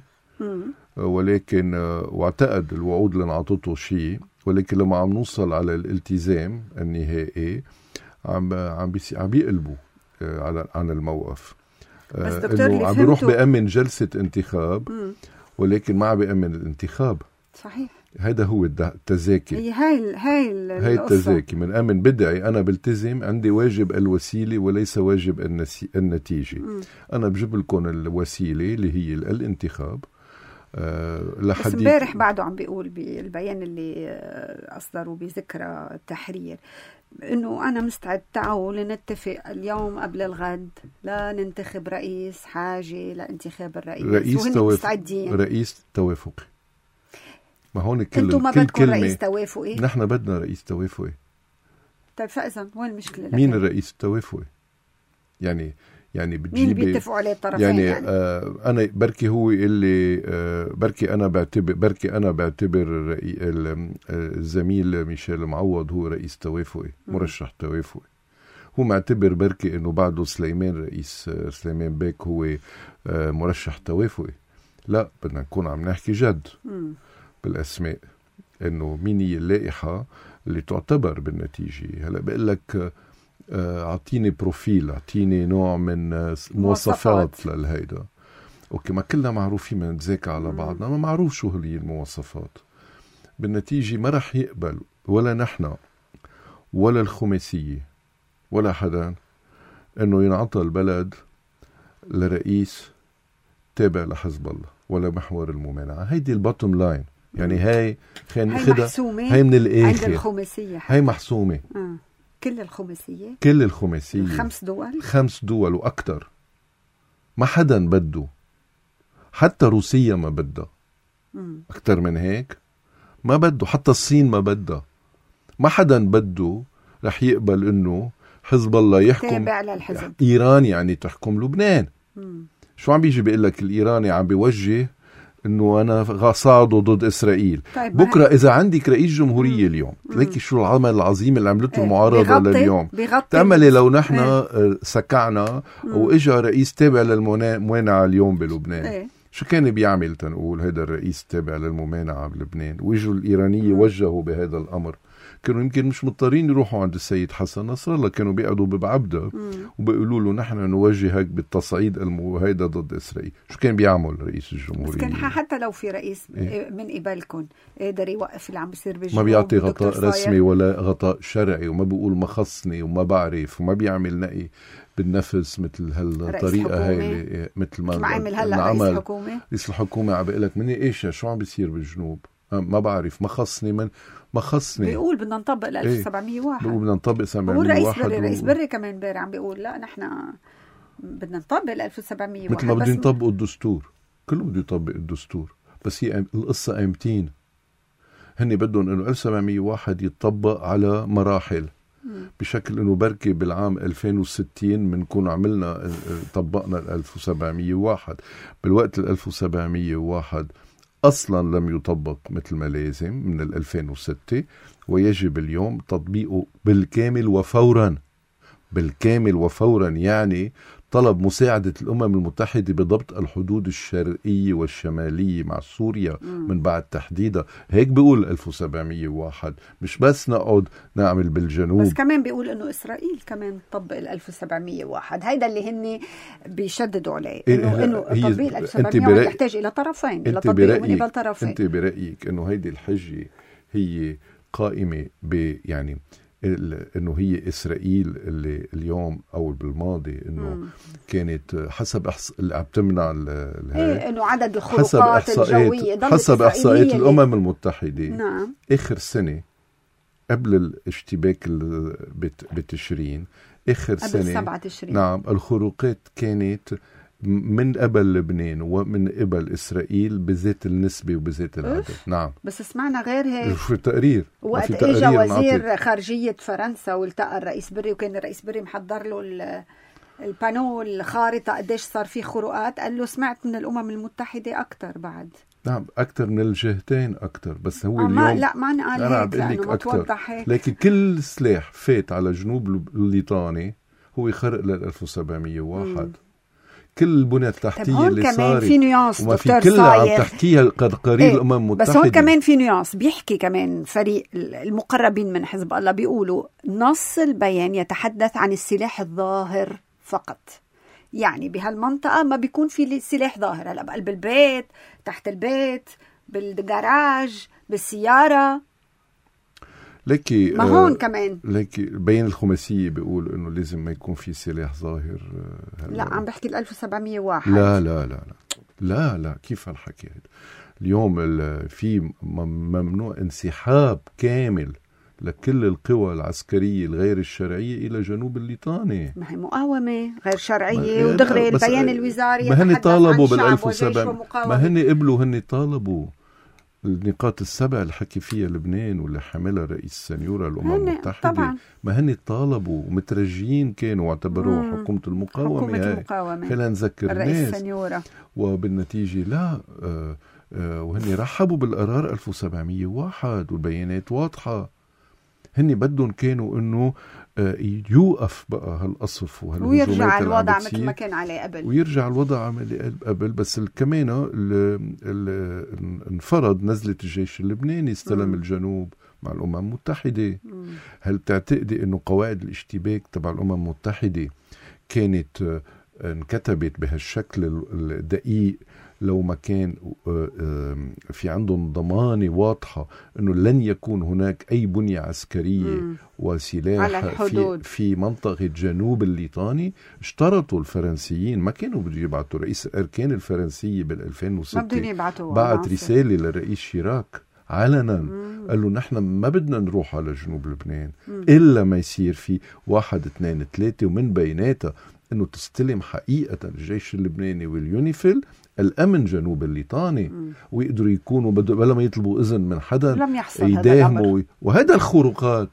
ولكن واعتقد الوعود اللي انعطته شيء، ولكن لما عم نوصل على الالتزام النهائي عم بيقلبوا عن الموقف. انه عم بيروح بيأمن جلسة انتخاب ولكن ما عم بيأمن الانتخاب. صحيح. هذا هو التزاكي. هاي التزاكي. من أمن بدعي أنا بلتزم، عندي واجب الوسيلة وليس واجب النتيجة. أنا بجيب لكم الوسيلة اللي هي الانتخاب. بس امبارح بعده عم بيقول بالبيان اللي أصدروا بذكرى التحرير إنه أنا مستعد تعالوا لنتفق اليوم قبل الغد لا ننتخب رئيس، حاجة لانتخاب الرئيس رئيس توافقي. ما هون انتم ما بدكم رئيس توافقي؟ نحن بدنا رئيس توافقي. طيب فإذا وين المشكلة؟ مين الرئيس التوافقي؟ يعني بتجيبي مين بيتفقوا عليه الطرفين؟ يعني أنا بركي هو اللي بركي أنا بعتبر الزميل ميشيل معوض هو رئيس توافقي، مرشح توافقي. هو معتبر بركي إنه بعده رئيس سليمان باك هو مرشح توافقي. لا، بدنا نكون عم نحكي جد بالأسماء، إنه مين هي اللائحة اللي تعتبر بالنتيجة. هلأ بقول لك أعطيني بروفيل، أعطيني نوع من مواصفات للهيدا. أوكي، ما كلنا معروفين من نتذاكى على بعضنا، ما معروف شو هي المواصفات. بالنتيجة ما رح يقبل ولا نحن ولا الخماسية ولا حدا إنه ينعطى البلد لرئيس تابع لحزب الله ولا محور الممانعة. هيدي البوتوم لاين. يعني هاي هاي من الآخر. عند الخماسية هاي محسومة. كل الخماسية 5 دول وأكتر. ما حدا بده، حتى روسيا ما بدها. أكتر من هيك ما بده، حتى الصين ما بدها. ما حدا بده رح يقبل إنه حزب الله يحكم إيران، يعني تحكم لبنان. شو عم بيجي بيقول لك الإيراني عم بيوجه إنه أنا صاعده ضد إسرائيل. طيب بكرة إذا عندك رئيس جمهورية اليوم، ليكي شو العمل العظيم اللي عملته المعارضة لليوم. تعملي لو نحن سكعنا وإجا رئيس تابع للممانعة اليوم بلبنان. شو كان بيعمل تنقول هذا الرئيس تابع للممانعة بلبنان؟ ويجوا الإيرانية وجهوا بهذا الأمر. كانوا يمكن مش مضطرين يروحوا عند السيد حسن نصر الله، كانوا بيقعدوا ببعبدة وبيقولوا له نحن نوجهك بالتصعيد هيدا ضد إسرائيل. شو كان بيعمل رئيس الجمهورية؟ كان حتى لو في رئيس من قبلكم قادر يوقف اللي عم بيصير بالجنوب، ما بيعطي غطاء رسمي ولا غطاء شرعي، وما بيقول ما خصني وما بعرف، وما بيعمل نقي بالنفس مثل هالطريقة هاي، مثل ما عمل هلا رئيس الحكومة عم بيقول لك مني ايش شو عم بيصير بالجنوب، ما بعرف، ما خصني بيقول بدنا نطبق ال 1701. بيقول بدنا نطبق 1701. رئيس بري كمان امبارح عم بيقول لا نحن بدنا نطبق ال 1701 مثل ما بدهم يطبقوا الدستور. كله بده يطبق الدستور، بس هي القصة قيمتين. هن بدهم انه 1701 يتطبق على مراحل، بشكل انه بركي بالعام 2060 بنكون عملنا طبقنا ال 1701. بالوقت ال 1701 أصلا لم يطبق مثل ما لازم من 2006، ويجب اليوم تطبيقه بالكامل وفورا. يعني طلب مساعدة الأمم المتحدة بضبط الحدود الشرقية والشمالية مع سوريا من بعد تحديدها. هيك بيقول 1701، مش بس نقعد نعمل بالجنوب. بس كمان بيقول إنه إسرائيل كمان طبق ال 1701. هيدا اللي هن بيشددوا عليه، إنه تطبيق ال 1701 يحتاج إلى طرفين، إلى تطبيق من قبل طرفين. أنت برأيك إنه هيدي الحجة هي قائمة يعني انه هي اسرائيل اللي اليوم او بالماضي انه كانت حسب اللي عم تمنع انه عدد الخروقات الجويه حسب احصائيات الامم المتحده. نعم. اخر سنه قبل الاشتباك بتشرين، اخر قبل سنه 7 تشرين، نعم، الخروقات كانت من قبل لبنان ومن قبل إسرائيل بذات النسبة وبذات العدد. نعم. بس سمعنا غير هيك في تقرير، وقت اجى وزير خارجية فرنسا والتقى الرئيس بري، وكان الرئيس بري محضر له البانو الخارطة قديش صار في خروقات، قال له سمعت من الأمم المتحدة أكتر بعد. نعم، أكتر من الجهتين أكتر، بس هو اليوم لا ما قال هيك لأنه ما توضح هيك. لكن كل سلاح فات على جنوب الليطاني هو خرق لل 1701. كل البنى التحتية اللي صارت في نيانس وما في كلها عم تحكيها قرارير الأمم المتحدة. بس هون كمان في نيانس، بيحكي كمان فريق المقربين من حزب الله بيقولوا نص البيان يتحدث عن السلاح الظاهر فقط، يعني بهالمنطقة ما بيكون في سلاح ظاهر، هلا بقلب البيت، تحت البيت، بالجراج، بالسيارة. لكي ما هون كمان لكي بيان الخماسية بيقول انه لازم ما يكون في سلاح ظاهر. لا عم بحكي 1701. لا لا لا لا لا، كيف هالحكي هذا؟ اليوم في ممنوع انسحاب كامل لكل القوى العسكرية الغير الشرعية إلى جنوب الليطاني. ما هي مقاومة غير شرعية ودغري البيان الوزاري ما هن طالبوا بال1700، ما هن قبلوا، هن طالبوا النقاط السبع اللي حكي فيها لبنان واللي حملها رئيس سنيورة الأمم المتحدة طبعا. ما هن طالبوا ومترجين كانوا واعتبروها حكومة المقاومة. خلينا نذكر الناس سنيورة. وبالنتيجة لا وهن رحبوا بالقرار 1701 والبيانات واضحة. هن بدهم كانوا انه يوقف بقى هالقصف ويرجع الوضع مثل ما كان عليه قبل، ويرجع الوضع عملي قبل. بس كمان انفرض نزلة الجيش اللبناني، استلم الجنوب مع الأمم المتحدة. هل تعتقدي انه قواعد الاشتباك تبع الأمم المتحدة كانت انكتبت بهالشكل الدقيق لو ما كان في عندهم ضمانة واضحة أنه لن يكون هناك أي بنية عسكرية وسلاح في منطقة جنوب الليطاني؟ اشترطوا الفرنسيين، ما كانوا بده يبعثوا رئيس الأركان الفرنسية بال2006 بعت رسالة للرئيس شيراك علنا، قال له نحن ما بدنا نروح على جنوب لبنان إلا ما يصير في 1 2 3، ومن بيناتها أنه تستلم حقيقة الجيش اللبناني واليونيفيل الأمن جنوب الليطاني، ويقدروا يكونوا بلا ما يطلبوا إذن من حدا لم يحصل يداهموا. وهذا الخروقات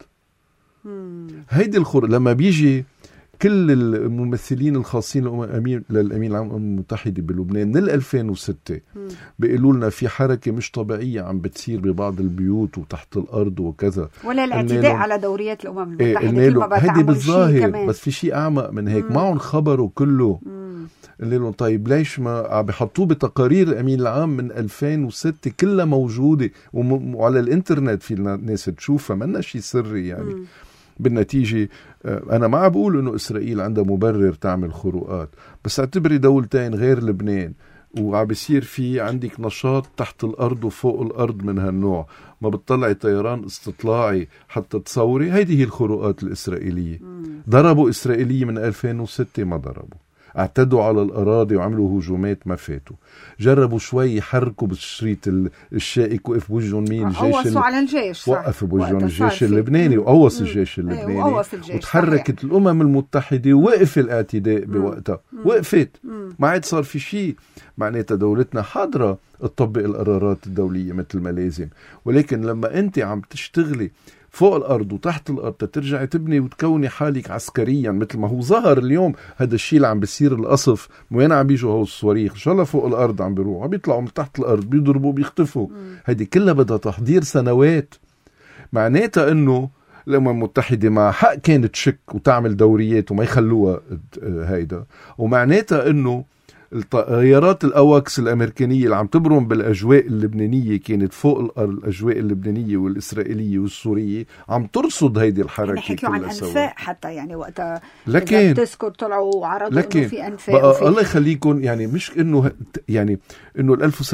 هيدي لما بيجي كل الممثلين الخاصين للأمين العام للأمم المتحدة بلبنان من 2006 بيقولوا لنا في حركة مش طبيعية عم بتصير ببعض البيوت وتحت الأرض وكذا، ولا الاعتداء على دوريات الأمم المتحدة. هيدي بالظاهر، بس في شيء أعمق من هيك. معهم خبروا كله. قال لهم طيب ليش ما عم بيحطوه بتقارير الأمين العام من 2006 كلها موجودة وعلى الإنترنت في الناس تشوفها، منا شيء سري يعني. بالنتيجة أنا ما عم بقول إنه إسرائيل عندها مبرر تعمل خروقات، بس اعتبري دولتين غير لبنان وعم بيصير في عندك نشاط تحت الأرض وفوق الأرض من هالنوع، ما بتطلعي طيران استطلاعي حتى تصوري. هيدي هي الخروقات الإسرائيلية. ضربوا إسرائيلية من 2006 ما ضربوا، اعتدوا على الأراضي وعملوا هجومات ما فاتوا، جربوا شوي يحركوا بالشريط الشائك وقف بوجهن مين الجيش على الجيش وقف بوجهن الجيش اللبناني وقوص الجيش اللبناني وتحركت الأمم المتحدة ووقف الاعتداء بوقتها. وقفت، ما عاد صار في شيء. معناتها دولتنا حاضرة تطبق القرارات الدولية مثل ما لازم، ولكن لما أنت عم تشتغلي فوق الأرض وتحت الأرض ترجعي تبني وتكوني حالك عسكريا مثل ما هو ظهر اليوم هذا الشيء اللي عم بيصير. القصف وين عم بيجوا هو الصواريخ؟ إن شاء الله فوق الأرض عم بيروحوا، عم بيطلعوا من تحت الأرض بيضربوا بيختفوا. هذه كلها بدها تحضير سنوات. معناتها إنه الأمم المتحدة مع حق كانت تشك وتعمل دوريات وما يخلوها هيدا، ومعناتها إنه الطيارات الأواكس الأمريكانية اللي عم تبرم بالأجواء اللبنانية كانت فوق الأرض. الأجواء اللبنانية والإسرائيلية والسورية عم ترصد هيدي الحركة. يعني حكيوا عن أنفاق حتى، يعني وقتها لكن تذكر طلعوا وعرضوا إنه في أنفاق. الله يخليكم، يعني مش إنه يعني إنه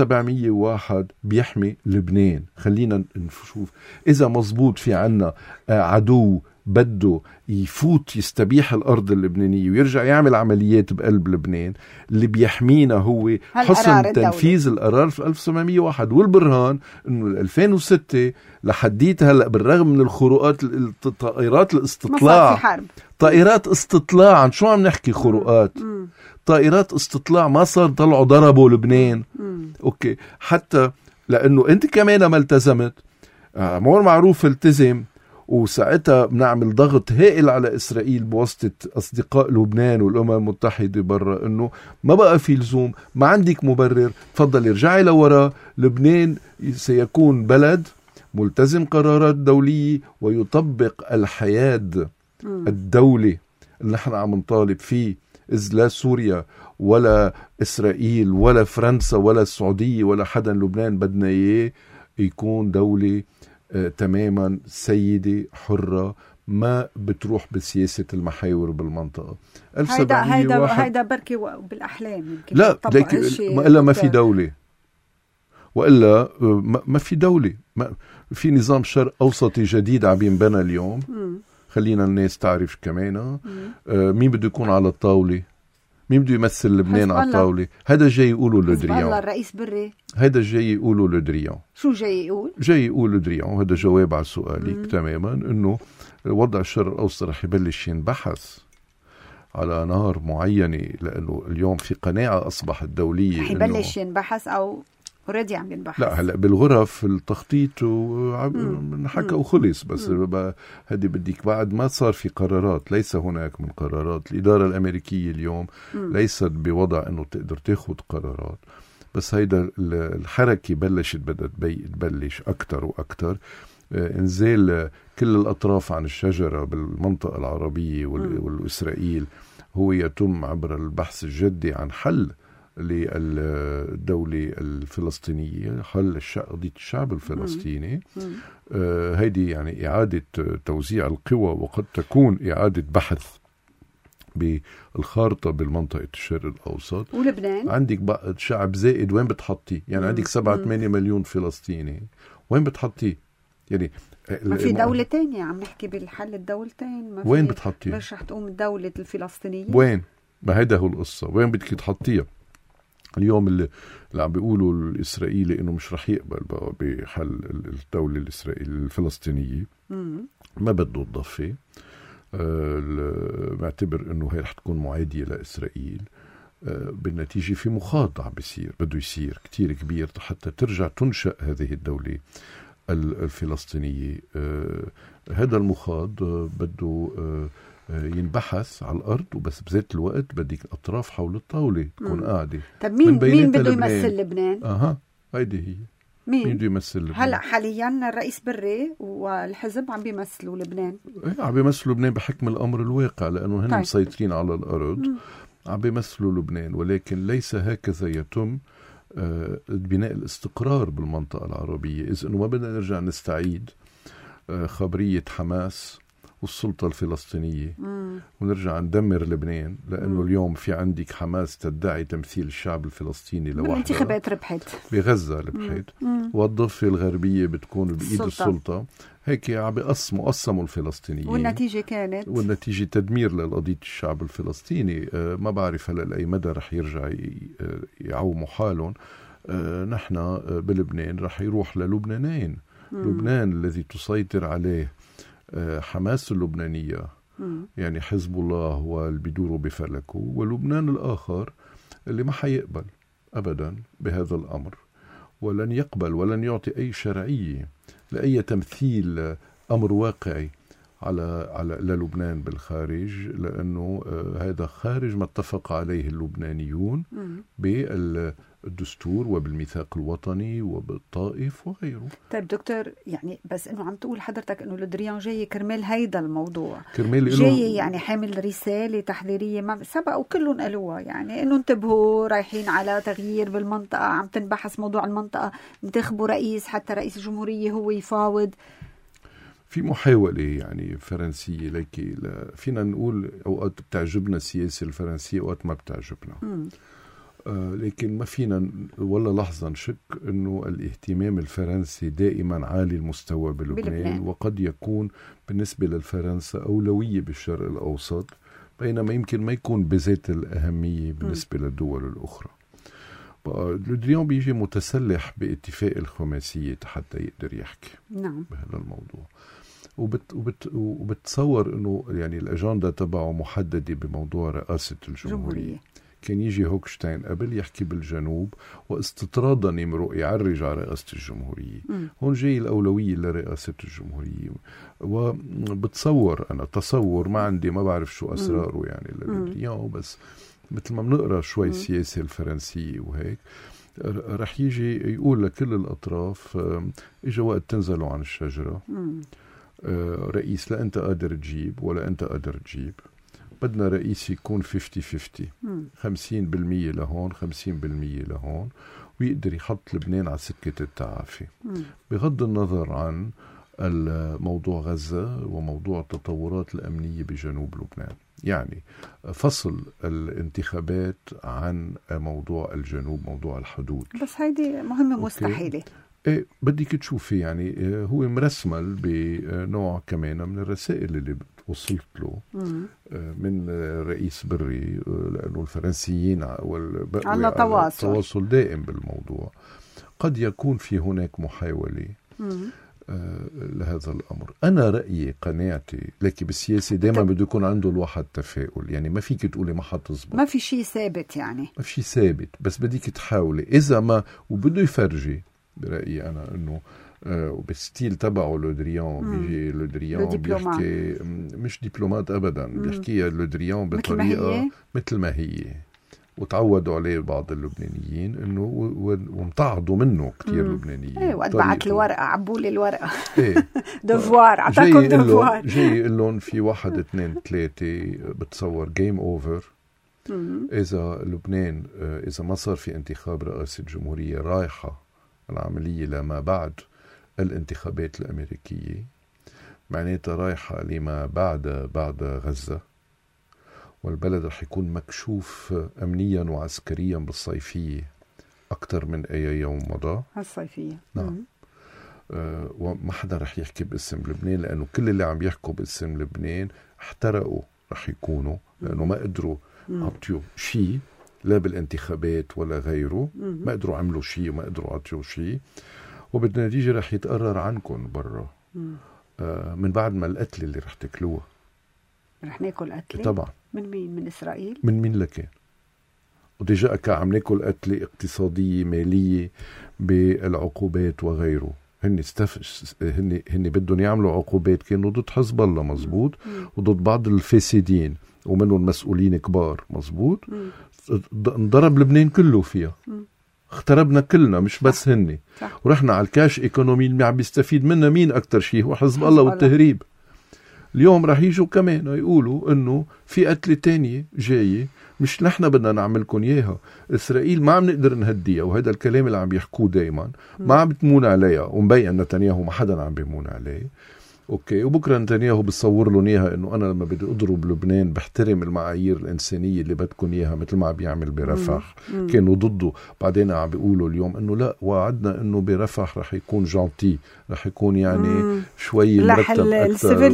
1701 بيحمي لبنان. خلينا نشوف إذا مزبوط في عنا عدو بده يفوت يستبيح الأرض اللبنانية ويرجع يعمل عمليات بقلب لبنان، اللي بيحمينا هو حسن تنفيذ القرار في 1901. والبرهان أنه 2006 لحديت هلأ بالرغم من الخروقات طائرات الاستطلاع، طائرات استطلاع، عن شو عم نحكي خروقات؟ طائرات استطلاع ما صار طلعوا ضربوا لبنان. أوكي، حتى لأنه أنت كمان ما التزمت، مور معروف التزم، وساعتها بنعمل ضغط هائل على إسرائيل بواسطة أصدقاء لبنان والأمم المتحدة برا، أنه ما بقى في لزوم، ما عندك مبرر، تفضل ارجعي لورا، لبنان سيكون بلد ملتزم قرارات دولية ويطبق الحياد الدولي اللي نحن عم نطالب فيه، إذ لا سوريا ولا إسرائيل ولا فرنسا ولا السعودية ولا حدا لبنان بدنا إياه يكون دولة تماما سيدة حرة ما بتروح بسياسة المحاور بالمنطقة. هيدا بركي بالأحلام يمكن. لا إلا ما في دولة، وإلا ما في دولة، في نظام شرق أوسطي جديد عم ينبنى اليوم. خلينا الناس تعرف كمان مين بده يكون على الطاولة، مين بده يمثل لبنان على الطاولة. هذا جاي يقولوا لدريان، الرئيس بري، هذا جاي يقولوا لدريان. شو جاي يقول؟ جاي يقول لدريان، هذا جواب على سؤالك تماما، انه وضع الشرق الاوسط رح يبلش ينبحث على نار معينة، لانه اليوم في قناعة اصبحت دولية رح يبلش ينبحث او اوريدي عم ينبحث. لا هلا بالغرف التخطيط حكى وخلص، بس هذه بدك بعد ما صار في قرارات، ليس هناك من قرارات. الإدارة الأمريكية اليوم ليست بوضع أنه تقدر تاخد قرارات، بس هيدا الحركة بلشت، بدأت تبلش أكتر وأكتر. انزال كل الأطراف عن الشجرة بالمنطقة العربية والإسرائيل هو يتم عبر البحث الجدي عن حل للدولة الفلسطينية، حل قضية الشعب الفلسطيني. هيدي يعني إعادة توزيع القوى، وقد تكون إعادة بحث بالخارطة بالمنطقة الشرق الأوسط. ولبنان عندك بقى شعب زائد، وين بتحطيه؟ يعني عندك 7-8 مليون فلسطيني، وين بتحطيه؟ يعني ما في دولة تانية، عم نحكي بالحل الدولتين، ما وين بتحطيه؟ مش رح تقوم الدولة الفلسطينية؟ وين؟ ما هيدا هو القصة، وين بدك تحطيها؟ اليوم اللي عم بيقولوا الإسرائيلي إنه مش رح يقبل بحل الدولة الإسرائيلية الفلسطينية، ما بده الضفة، معتبر إنه هي رح تكون معادية لإسرائيل. بالنتيجة في مخاض عم بيصير، بده يصير كتير كبير حتى ترجع تنشأ هذه الدولة الفلسطينية. هذا المخاض بده ينبحث على الأرض، وبس بذات الوقت بدك أطراف حول الطاولة تكون قاعدة. طب مين بده يمثل لبنان؟ هيدي هي. مين بده يمثل لبنان؟ هلأ حاليا الرئيس بري والحزب عم بيمثلوا لبنان. عم بيمثلوا لبنان بحكم الأمر الواقع، لأنه هن مسيطرين على الأرض. عم بيمثلوا لبنان، ولكن ليس هكذا يتم بناء الاستقرار بالمنطقة العربية، إذ أنه ما بدنا نرجع نستعيد خبرية حماس والسلطة الفلسطينية ونرجع ندمر لبنان، لأنه اليوم في عندك حماس تدعي تمثيل الشعب الفلسطيني لوحده. الانتخابات ربحت بغزة، ربحت، والضفة الغربية بتكون بإيد السلطة. هيك عم قسموا الفلسطينيين، والنتيجة تدمير لقضية الشعب الفلسطيني. ما بعرف هلا لأي مدى رح يرجع يعوموا حالهم. نحن بلبنان رح يروح للبنانين. لبنان الذي تسيطر عليه حماس اللبنانية، يعني حزب الله واللي بيدوروا بفلكه، ولبنان الآخر اللي ما حيقبل أبدا بهذا الأمر، ولن يقبل ولن يعطي أي شرعية لأي تمثيل أمر واقعي على لبنان بالخارج، لأنه هذا خارج ما اتفق عليه اللبنانيون بالدستور وبالميثاق الوطني وبالطائف وغيره. طيب دكتور، يعني بس انه عم تقول حضرتك انه لدريان جاي كرمال هيدا الموضوع، جاي يعني حامل رسالة تحذيرية ما سبق وكلهم قالوها، يعني انه انتبهوا رايحين على تغيير بالمنطقة، عم تنبحث موضوع المنطقة، انتخبوا رئيس، حتى رئيس الجمهورية هو يفاوض. في محاولة يعني فرنسية، لكن فينا نقول أوقات بتعجبنا السياسة الفرنسية، أوقات ما بتعجبنا. لكن ما فينا ولا لحظة نشك أنه الاهتمام الفرنسي دائما عالي المستوى بلبنان، وقد يكون بالنسبة للفرنسا أولوية بالشرق الأوسط، بينما يمكن ما يكون بذات الأهمية بالنسبة للدول الأخرى. لو دريان بيجي متسلح باتفاق الخماسية حتى يقدر يحكي بهذا الموضوع، وبتصور أنه يعني الأجندة تبعه محددة بموضوع رئاسة الجمهورية. كان يجي هوكشتاين قبل يحكي بالجنوب واستطرادا يمرق يعرج على رئاسة الجمهورية. هون جاي الأولوية لرئاسة الجمهورية، وبتصور أنا تصور ما عندي ما بعرف شو أسراره يعني للدريان، بس مثل ما بنقرأ شوي السياسة الفرنسية وهيك رح يجي يقول لكل الأطراف إجا وقت تنزلوا عن الشجرة، رئيس لا أنت قادر تجيب ولا أنت قادر تجيب، بدنا رئيس يكون 50-50 50% لهون 50% لهون، ويقدر يحط لبنان على سكة التعافي بغض النظر عن موضوع غزة وموضوع التطورات الأمنية بجنوب لبنان. يعني فصل الانتخابات عن موضوع الجنوب، موضوع الحدود، بس هيدي مهمة مستحيلة. ايه بدك تشوفي يعني هو مرسمل بنوع كمان من الرسائل اللي وصلت له من رئيس بري، لأنه الفرنسيين على تواصل دائم بالموضوع. قد يكون في هناك محاولة لهذا الأمر. أنا رأيي قناعتي لكن بالسياسة دائما بده يكون عنده الواحد تفاؤل، يعني ما فيك تقولي ما حتزبط، ما في شيء ثابت، يعني ما في ثابت، بس بدك تحاولي إذا ما وبده يفرجي. برأيي أنا إنه وبالستيل تبعه لودريان بيجي لودريان بيحكي مش دبلومات أبدا، بيحكيها لودريان بطريقة مثل ما هي وتعودوا عليه بعض اللبنانيين انه ومتعضوا منه كتير لبنانيين. ايه وقت بعت الورقه عبوا لي الورقه ايه دفوار عطاكم دفوار، جاي يقول لهم في 1 2 3 بتصور جيم اوفر اذا لبنان اذا ما صار في انتخاب رئاسة جمهورية رايحة العملية لما بعد الانتخابات الأمريكية، معناتها رايحة لما بعد غزة، والبلد رح يكون مكشوف أمنيا وعسكريا بالصيفية أكثر من أي يوم مضى. الصيفية نعم. وما حدا رح يحكي باسم لبنان، لأنه كل اللي عم يحكوا باسم لبنان احترقوا رح يكونوا، لأنه ما قدروا عطيوا شيء لا بالانتخابات ولا غيره، ما قدروا عملوا شيء وما قدروا عطيوا شيء، وبالنتيجة رح يتقرر عنكم برا من بعد ما القتل اللي رح تاكلوها. رح ناكل قتلة طبعا. من مين؟ من إسرائيل؟ من مين لكان؟ وديجا عم ناكل قتلة اقتصادية مالية بالعقوبات وغيره. هن بدهم يعملوا عقوبات كانوا ضد حزب الله مزبوط، وضد بعض الفاسدين ومنهم مسؤولين كبار مزبوط. انضرب لبنان كله فيها، اختربنا كلنا مش بس هن، ورحنا على الكاش ايكونومي اللي عم بيستفيد منها مين أكتر شيء؟ هو حزب الله والتهريب. اليوم رح يجوا كمان يقولوا انه في قتلة تانية جاية مش نحن بدنا نعملكم اياها، اسرائيل ما عم نقدر نهديها، وهذا الكلام اللي عم يحكوه دايما ما عم بتمون عليها، ومبين نتنياهو ما حدا عم بيمون عليه. اوكي، وبكره نتنياهو بيصور لهم اياها انه انا لما بدي اضرب لبنان بحترم المعايير الانسانيه اللي بدكم اياها، مثل ما عم بيعمل برفح. كانوا ضده، بعدين عم بيقولوا اليوم انه لا، وعدنا انه برفح رح يكون جانتي، رح يكون يعني شوي مرتب اكثر،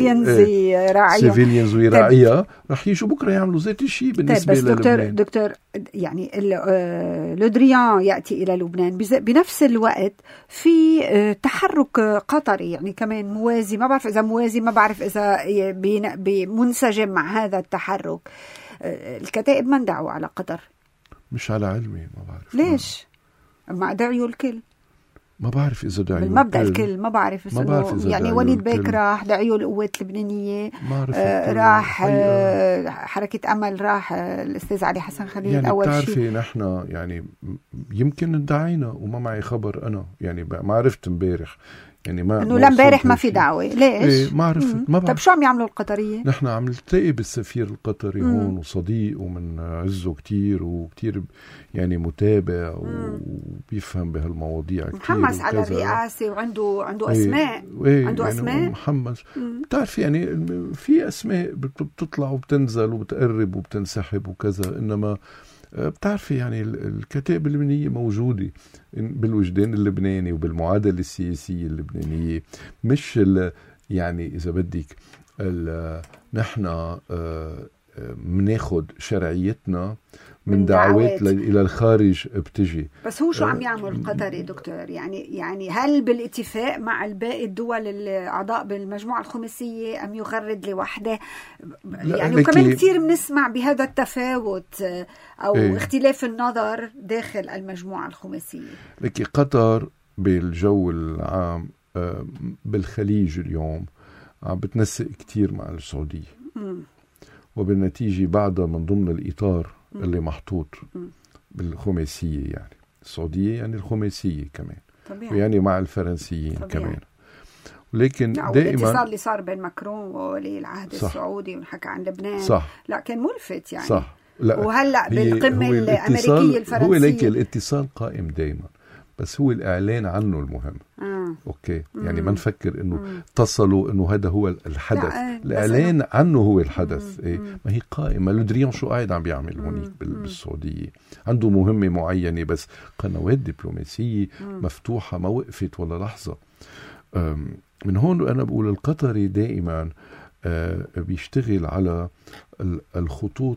السيفيليانز ويراعيها. رح يجوا بكره يعملوا ذات الشيء بالنسبه للبنان. دكتور يعني لودريان ياتي الى لبنان بنفس الوقت في تحرك قطري يعني كمان موازي، ما بعرف إذا موازي، ما بعرف إذا منسجم مع هذا التحرك. الكتائب من دعوا على قطر؟ مش على علمي، ما بعرف ليش. ما دعيوا الكل، ما بعرف إذا دعيوا بالمبدأ الكل، ما بعرف يعني وليد بيك راح، دعيوا القوات اللبنانية، راح حركة أمل، راح الأستاذ علي حسن خليل. يعني أول شيء بتعرفي نحن يعني يمكن ندعينا وما معي خبر أنا، يعني ما عرفت امبارح يعني ما انه لامبارح ما في دعوه. ليش؟ ايه ما عرفت، ما بعرف. طب شو عم يعملوا القطريه؟ نحن عم نلتقي بالسفير القطري هون وصديق ومن عزه كتير وكتير يعني متابع وبيفهم بهالمواضيع كتير، محمس على الرئاسه وعنده اسماء. عنده يعني اسماء محمس. بتعرف يعني في اسماء بتطلع وبتنزل وبتقرب وبتنسحب وكذا، انما بتعرفي يعني الكتائب اللبنانية موجودة بالوجدان اللبناني وبالمعادلة السياسية اللبنانية. مش يعني إذا بدك نحن مناخد شرعيتنا من دعوات إلى الخارج بتجي. بس هو شو عم يعمل قطر دكتور؟ يعني هل بالاتفاق مع الباقي الدول الأعضاء بالمجموعة الخماسية أم يغرد لوحده؟ يعني وكمان كثير بنسمع بهذا التفاوت أو اختلاف النظر داخل المجموعة الخماسية. لكن قطر بالجو العام بالخليج اليوم عم بتنسق كتير مع السعودية، وبالنتيجة بعدها من ضمن الإطار اللي محطوط بالخماسية، يعني السعودية يعني الخماسية كمان طبيعي. يعني مع الفرنسيين طبيعي. كمان. لكن دائما الاتصال اللي صار بين ماكرون وولي العهد السعودي ونحكى عن لبنان صح. لا كان ملفت يعني صح. لا. وهلأ بالقمة الأمريكية الفرنسية هو ليك الاتصال قائم دائما، بس هو الإعلان عنه المهم. أوكي يعني ما نفكر إنه اتصلوا إنه هذا هو الحدث، الإعلان عنه هو الحدث. ما هي قائمة. لودريان شو قاعد عم بيعمل هونيك بالسعودية؟ عنده مهمة معينة، بس قنوات دبلوماسية مفتوحة ما وقفت ولا لحظة. من هون أنا بقول القطري دائما بيشتغل على الخطوط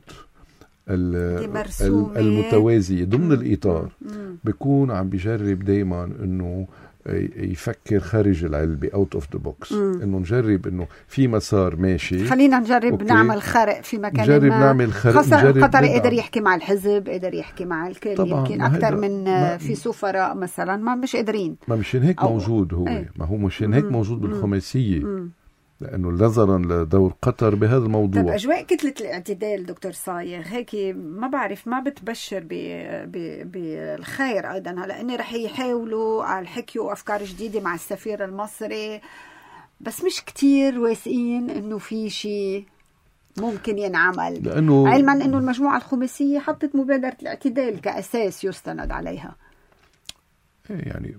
المتوازية ضمن الإطار. بيكون عم بيجرب دايما إنه يفكر خارج العلبة out of the box، إنه نجرب إنه في مسار ماشي، خلينا نجرب نعمل خرق في مكان نجرب نعمل خرق. قطر قدر يحكي مع الحزب، قدر يحكي مع الكل، يمكن أكثر من في سفراء مثلا ما مش قادرين. ما مشان هيك موجود هو ما هو مشان هيك موجود بالخماسية، لأنه نظرا لدور قطر بهذا الموضوع. طب أجواء كتلة الاعتدال دكتور صايغ هيك ما بعرف ما بتبشر بالخير أيضا، هلأ إني رح يحاولوا على الحكي وأفكار جديدة مع السفير المصري، بس مش كتير واثقين إنه في شيء ممكن ينعمل، لأنه علما إنه المجموعة الخماسية حطت مبادرة الاعتدال كأساس يستند عليها. يعني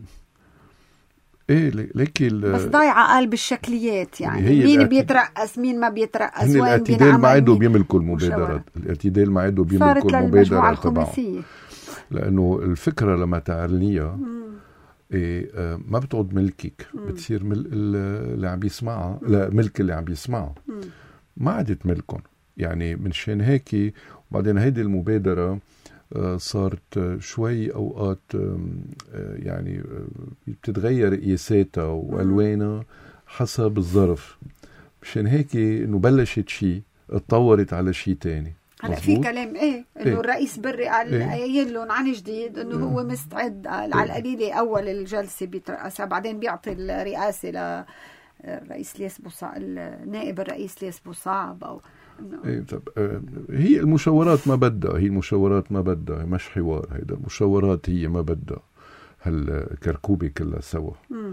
لكن بس ضايعة قلب الشكليات، يعني مين بيترأس مين ما بيترأس، وين الاعتدال ما عندو بيملكوا المبادرات. الاعتدال ما عندو بيملكوا المبادرة تبعهم، لأنه الفكرة لما تعلنيها ما بتقعد ملكك، بتصير اللي عم بيسمعها، لا ملك اللي عم بيسمعها، ما عادت ملكهم. يعني من شان هيك وبعدين هيدي المبادرة صارت شوي أوقات يعني بتتغير قياساتها وألوانها حسب الظرف. مشان هيك إنه بلشت شيء اتطورت على شيء تاني. هلا في كلام إنه الرئيس بري قال قايل لهم عن جديد إنه هو مستعد على القليلة أول الجلسة بيترأسها، بعدين بيعطي الرئاسة للرئيس ليس بوصعب، النائب الرئيس ليس بوصعب أو هي المشاورات ما بدها، هي المشاورات ما بدها، مش حوار. هيدا المشاورات هي ما بدها هالكركوبة كلها سوا.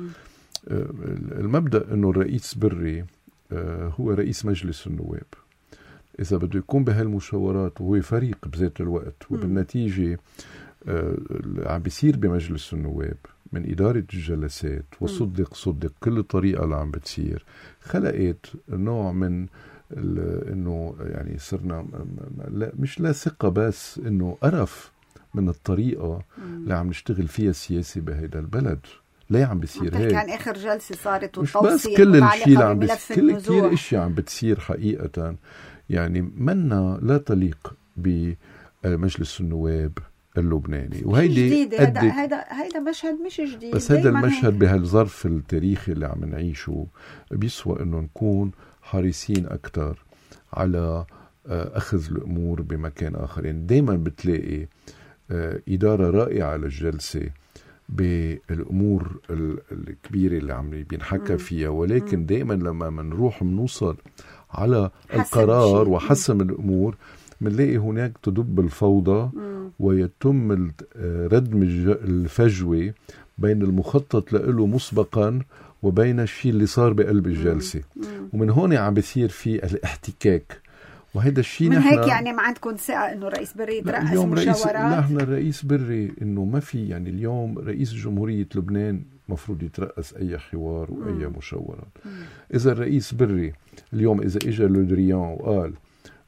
المبدأ انه الرئيس بري هو رئيس مجلس النواب، اذا بده يكون بهالمشاورات وهو فريق بذات الوقت، وبالنتيجة عم بيصير بمجلس النواب من إدارة الجلسات وصدق كل الطريقة اللي عم بتصير، خلقت نوع من انه يعني صرنا لا ثقة، بس انه قرف من الطريقة اللي عم نشتغل فيها السياسي بهيدا البلد. ليه عم بيصير هيك؟ كان اخر جلسة صارت مش بس كل الشيء اللي عم بيصير، كل كثير اشياء عم بتصير حقيقة يعني منا لا تليق بمجلس النواب اللبناني. وهيدي هيدا مشهد مش جديد، بس هذا المشهد بهالظرف التاريخي اللي عم نعيشه بيسوى انه نكون حريصين أكتر على أخذ الأمور بمكان آخر. يعني دايما بتلاقي إدارة رائعة للجلسة بالأمور الكبيرة اللي عم بينحكى فيها، ولكن دايما لما منروح منوصل على القرار وحسم الأمور منلاقي هناك تدب الفوضى ويتم ردم الفجوة بين المخطط له مسبقا وبين الشيء اللي صار بقلب الجلسة. ومن هون عم بيصير في الاحتكاك، وهذا الشيء من هيك يعني ما عندكم ثقة انه الرئيس بري يترأس مشاورات؟ نحن الرئيس بري انه ما في، يعني اليوم رئيس جمهورية لبنان مفروض يترأس اي حوار واي مشاورات. اذا الرئيس بري اليوم اذا اجى لودريان وقال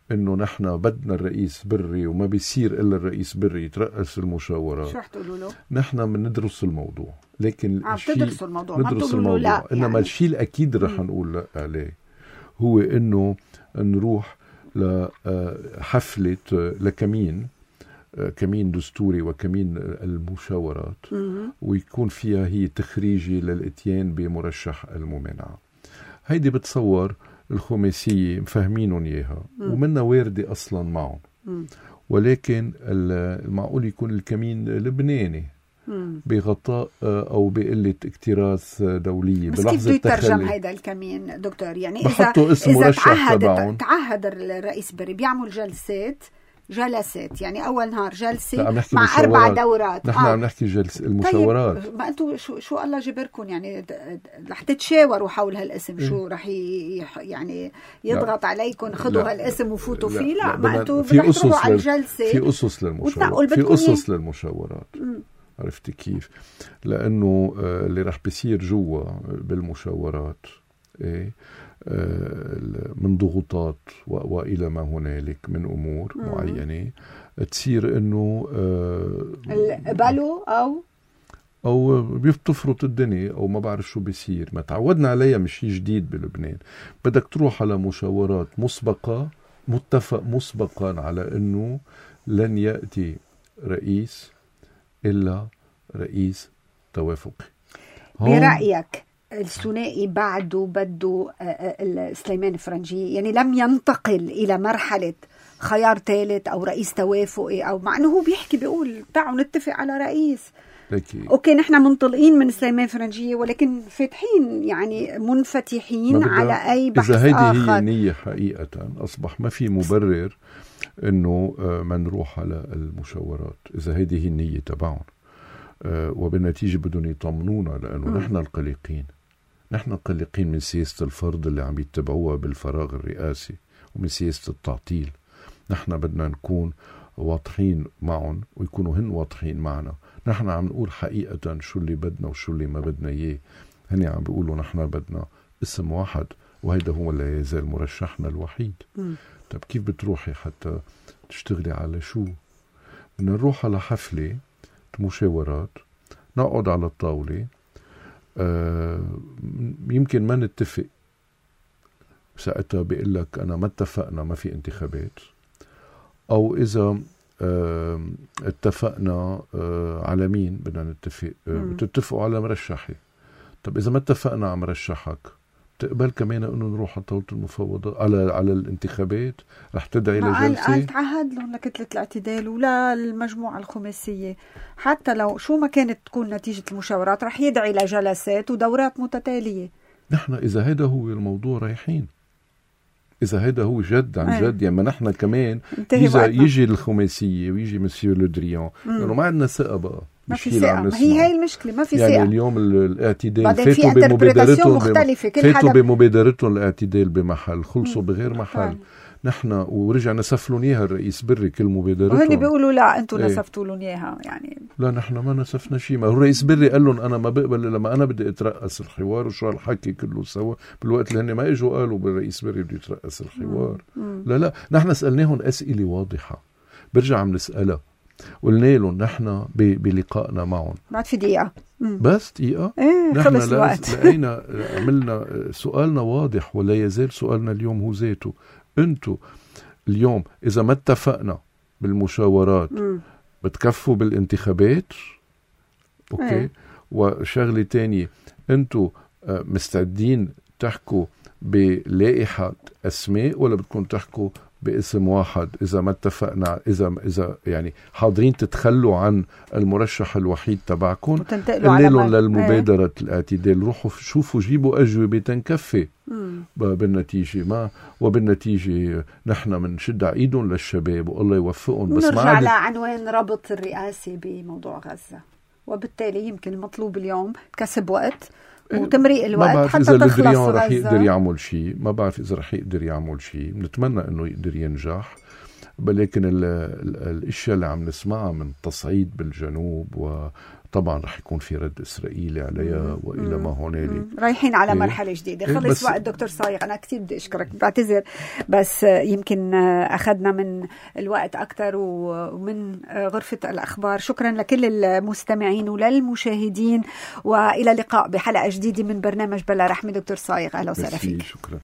إنه نحن بدنا الرئيس بري وما بيصير إلا الرئيس بري يترأس المشاورات، شو رح تقولوا له؟ نحن بندرس الموضوع، لكن بتدرسوا الموضوع، ندرس الموضوع لا إنما يعني. الشيء الأكيد رح نقول لا عليه هو إنه نروح لحفلة لكمين دستوري وكمين المشاورات ويكون فيها هي تخريجي للاتيان بمرشح الممانعة. هيدي بتصور الخماسية مفهمينهم إياها ومنها واردة أصلا معهم، ولكن المعقول يكون الكمين لبناني بغطاء أو بقلة اكتراث دولية. بس كيف بده يترجم هيدا الكمين دكتور؟ يعني إذا تعهد الرئيس بري بيعمل جلسات يعني أول نهار جلسة مع 4 دورات. نحن عم نحكي المشاورات. طيب ما أنتوا شو الله جبركم يعني رح تتشاوروا حول هالاسم؟ شو رح يعني يضغط عليكم خذوا هالاسم وفوتوا فيه؟ لا ما أنتوا رح تروحوا على الجلسة في أسس للمشاورات. عرفتي كيف؟ لأنه اللي رح بيصير جوا بالمشاورات من ضغوطات وإلى ما هنالك من أمور معينة تصير إنه قبلوا أو بتفرط الدنيا أو ما بعرف شو بيصير. ما تعودنا عليها، مش شيء جديد بلبنان. بدك تروح على مشاورات مسبقة، متفق مسبقا على إنه لن يأتي رئيس إلا رئيس توافقي. برأيك الثنائي بعده بده سليمان فرنجي يعني لم ينتقل إلى مرحلة خيار ثالث أو رئيس توافقي، أو مع أنه هو بيقول تعالوا نتفق على رئيس. أوكي نحن منطلقين من سليمان فرنجية ولكن فاتحين يعني منفتحين على أي بحث آخر. إذا هيدي هي النية حقيقة أصبح ما في مبرر أنه ما نروح على المشاورات إذا هيدي هي النية تبعهم، وبالنتيجة بدهم يطمنونا لأنه نحن القلقين. نحن قلقين من سياسة الفرض اللي عم يتبعوها بالفراغ الرئاسي ومن سياسة التعطيل. نحن بدنا نكون واضحين معهم ويكونوا هن واضحين معنا. نحن عم نقول حقيقة شو اللي بدنا وشو اللي ما بدنا إياه. هني عم بيقولوا نحن بدنا اسم واحد وهيدا هو اللي يزال مرشحنا الوحيد. طب كيف بتروحي حتى تشتغلي على شو؟ بدنا نروح على حفلة مشاورات، نقعد على الطاولة، يمكن ما نتفق، ساعتها بيقول لك أنا ما اتفقنا ما في انتخابات، أو إذا اتفقنا على مين بدنا نتفق، بتتفقوا على مرشحي. طب إذا ما اتفقنا على مرشحك تقبل كمان انه نروح على طاولة المفاوضات على الانتخابات؟ رح تدعي لجلسة؟ تعهد لهم لكتلة الاعتدال ولا المجموعة الخماسية حتى لو شو ما كانت تكون نتيجة المشاورات رح يدعي لجلسات ودورات متتالية. نحن إذا هذا هو الموضوع رايحين، إذا هذا هو جد عن جد يعني. ما نحن كمان يجي الخماسية ويجي مسيو لودريان لأنه ما عندنا ثقة بقى، ما في ثقة. ما هي المشكلة، ما في ثقة. يعني اليوم الاعتدال فاتوا بمبادرتهم الاعتدال بمحل، خلصوا بغير محل. نحن ورجع نسفلون اياها الرئيس بري كل مبادرتهم، وهن بيقولوا لا انتم نسفتوا لهم اياها يعني. لا نحن ما نسفنا شيء. ما هو الرئيس بري قال لهم انا ما بقبل الا لما انا بدي اترأس الحوار، وشو هالحكي كله سوا بالوقت اللي هن ما اجوا قالوا بالرئيس بري بده يترأس الحوار. لا نحن سألناهم أسئلة واضحة، برجع عم نسألها، قلنا لهم نحن بلقائنا معهم بعد في دقيقة بس دقيقة نحن لقينا عملنا سؤالنا واضح ولا يزال سؤالنا اليوم هو ذاته. انتو اليوم إذا ما اتفقنا بالمشاورات بتكفوا بالانتخابات؟ أوكي. وشغلة تانية، انتو مستعدين تحكوا بلائحة أسماء ولا بدكم تحكوا باسم واحد؟ إذا ما اتفقنا، إذا يعني حاضرين تتخلوا عن المرشح الوحيد تبعكم، قلنا للمبادرة الاعتدال روحوا شوفوا جيبوا أجوبة تنكفي بالنتيجة. ما وبالنتيجة نحن منشد عيدهم للشباب والله يوفقهم. بس نرجع على عنوان ربط الرئاسي بموضوع غزة، وبالتالي يمكن المطلوب اليوم كسب وقت وتمريق الوقت حتى تخلص غزة. رح يقدر يعمل شيء، ما بعرف إذا رح يقدر يعمل شيء، بنتمنى إنه يقدر ينجح. ولكن الاشياء اللي عم نسمعها من تصعيد بالجنوب، وطبعا رح يكون في رد اسرائيلي عليها والى ما هنالك. رايحين على مرحله جديده. خلص وقت دكتور صايغ، انا كثير بدي اشكرك، بعتذر بس يمكن اخذنا من الوقت اكثر ومن غرفه الاخبار. شكرا لكل المستمعين وللمشاهدين، والى اللقاء بحلقه جديده من برنامج بلا رحمه. دكتور صايغ اهلا وسهلا فيك. شكرا.